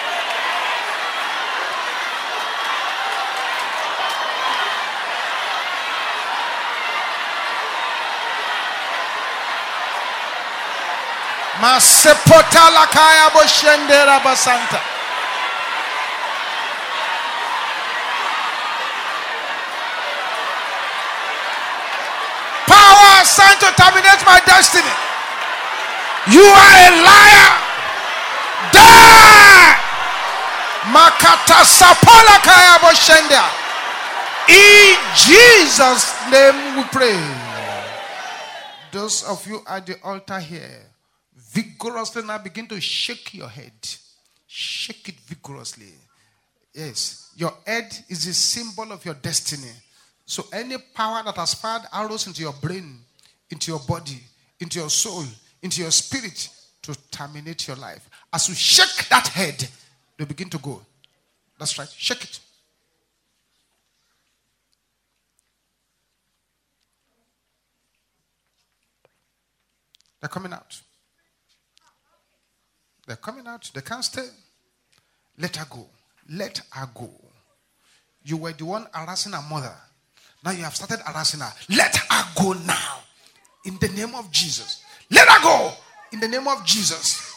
Masepota lakaya boshendera basanta. Power assigned to terminate my destiny. You are a liar. Die. Makata sapola kaya boshendera. In Jesus' name we pray. Those of you at the altar here, vigorously now begin to shake your head. Shake it vigorously. Yes, your head is a symbol of your destiny. So any power that has fired arrows into your brain, into your body, into your soul, into your spirit to terminate your life, as you shake that head, they begin to go. That's right. Shake it. They're coming out. They're coming out. They can't stay. Let her go. Let her go. You were the one harassing her mother. Now you have started harassing her. Let her go now. In the name of Jesus. Let her go. In the name of Jesus.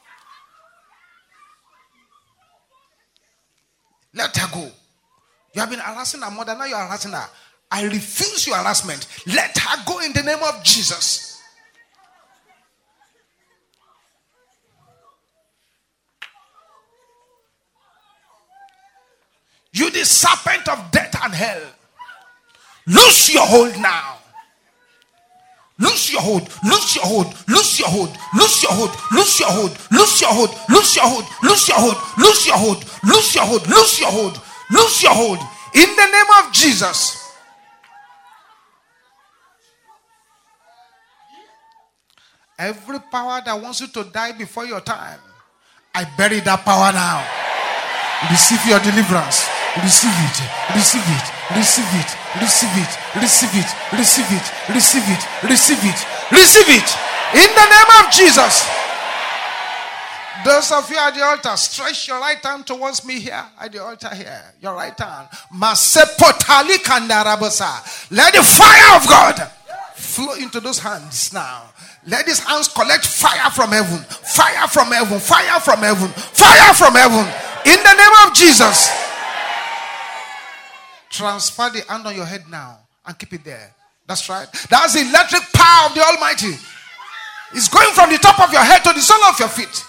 Let her go. You have been harassing her mother. Now you are harassing her. I refuse your harassment. Let her go in the name of Jesus. You the serpent of death and hell. Loose your hold now. Loose your hold. Loose your hold. Loose your hold. Loose your hold. Loose your hold. Loose your hold. Loose your hold. Loose your hold. Loose your hold. Loose your hold. Loose your hold. Loose your hold. In the name of Jesus. Every power that wants you to die before your time, I bury that power now. Receive your deliverance. Receive it. Receive it. Receive it. Receive it. Receive it. Receive it. Receive it. Receive it. Receive it. In the name of Jesus. Those of you at the altar, stretch your right hand towards me here at the altar here. Your right hand. Masepotali kandarabosa. Let the fire of God flow into those hands now. Let these hands collect fire from heaven. Fire from heaven. Fire from heaven. Fire from heaven. In the name of Jesus. Transfer the hand on your head now and keep it there. That's right. That's the electric power of the Almighty. It's going from the top of your head to the sole of your feet.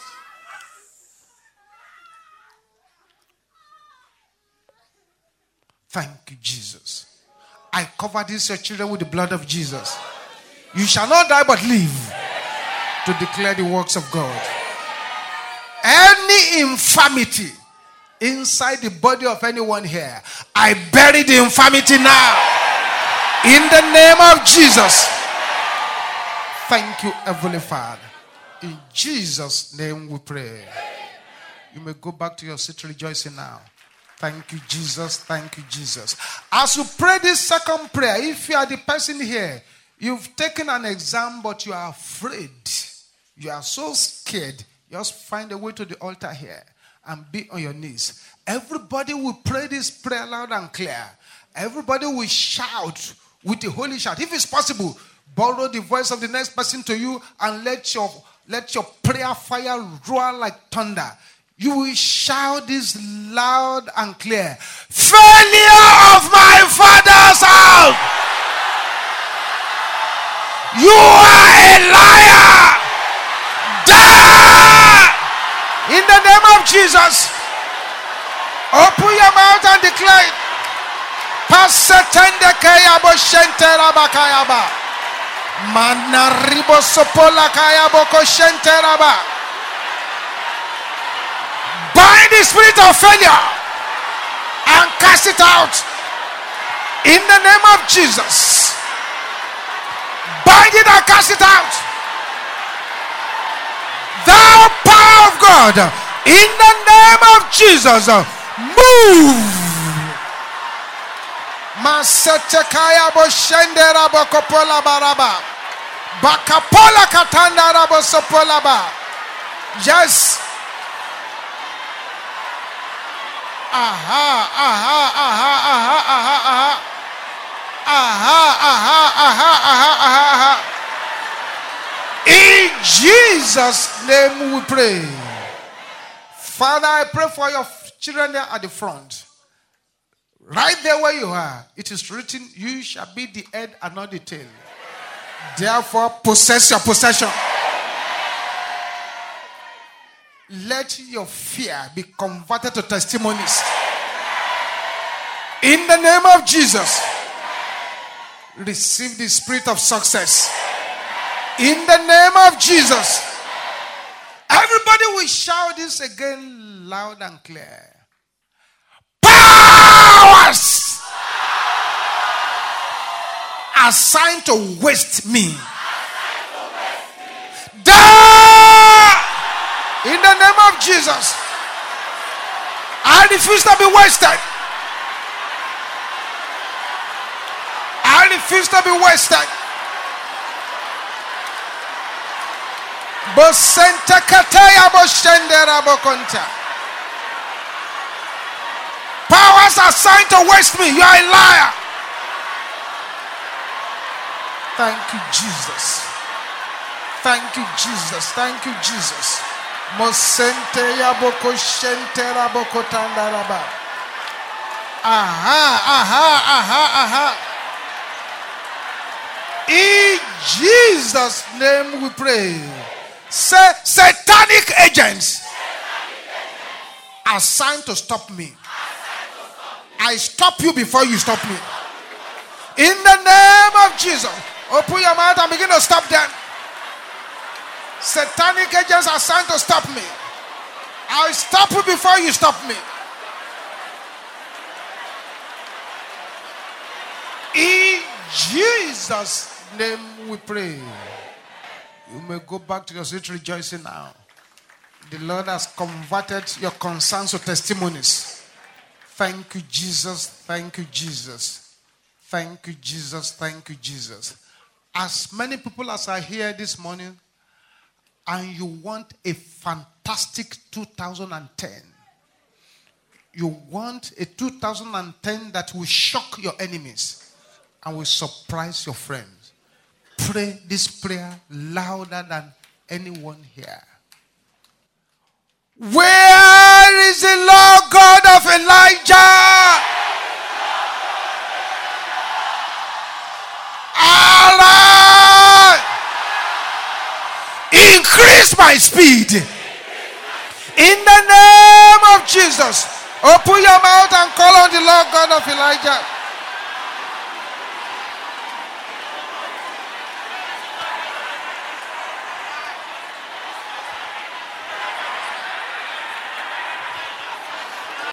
Thank you, Jesus. I cover these your children with the blood of Jesus. You shall not die but live to declare the works of God. Any infirmity inside the body of anyone here, I bury the infirmity now. In the name of Jesus. Thank you, Heavenly Father. In Jesus' name we pray. You may go back to your seat rejoicing now. Thank you, Jesus. Thank you, Jesus. As you pray this second prayer, if you are the person here, you've taken an exam but you are afraid, you are so scared, just find a way to the altar here and be on your knees. Everybody will pray this prayer loud and clear. Everybody will shout with a holy shout. If it's possible, borrow the voice of the next person to you and let your, let your prayer fire roar like thunder. You will shout this loud and clear. Failure of my father's house. You are a liar. Die. In the name of Jesus. Open your mouth and declare it. Pasetende kayabo shentera bakayaba. Manaribo sopola kayabo ko shentera ba. Bind the spirit of failure and cast it out in the name of Jesus. Bind it and cast it out. Thou power of God, In the name of Jesus, move. Masetekaya bo shendera bo kopola baraba. Bakapola katanda rabo sopola ba. Yes. Aha, aha, aha, aha, aha, aha. Aha, aha, aha, aha, aha, aha. In Jesus' name we pray. Father, I pray for your children there at the front. Right there where you are, it is written, you shall be the head and not the tail. Therefore, possess your possession. Let your fear be converted to testimonies. In the name of Jesus, receive the spirit of success. In the name of Jesus. Everybody will shout this again loud and clear. Powers assigned to waste me. Die in the name of Jesus. I refuse to be wasted. I refuse to be wasted. Bosenta kataya boshendera bokonta. Powers assigned to waste me. You are a liar. Thank you, Jesus. Thank you, Jesus. Thank you, Jesus. Mosente ya boko shentera boko tandaraba. Aha, aha, aha, aha. In Jesus' name we pray. Say, satanic agents assigned to stop me. I stop you before you stop me. In the name of Jesus. Open your mouth and begin to stop them. Satanic agents are assigned to stop me. I'll stop you before you stop me. In Jesus' name we pray. You may go back to your seat rejoicing now. The Lord has converted your concerns to testimonies. Thank you, Jesus. Thank you, Jesus. Thank you, Jesus. Thank you, Jesus. As many people as are here this morning, and you want a fantastic two thousand ten. You want a two thousand ten that will shock your enemies and will surprise your friends. Pray this prayer louder than anyone here. Where is the Lord God of Elijah? Allah! Increase my speed. In the name of Jesus. Open your mouth and call on the Lord God of Elijah.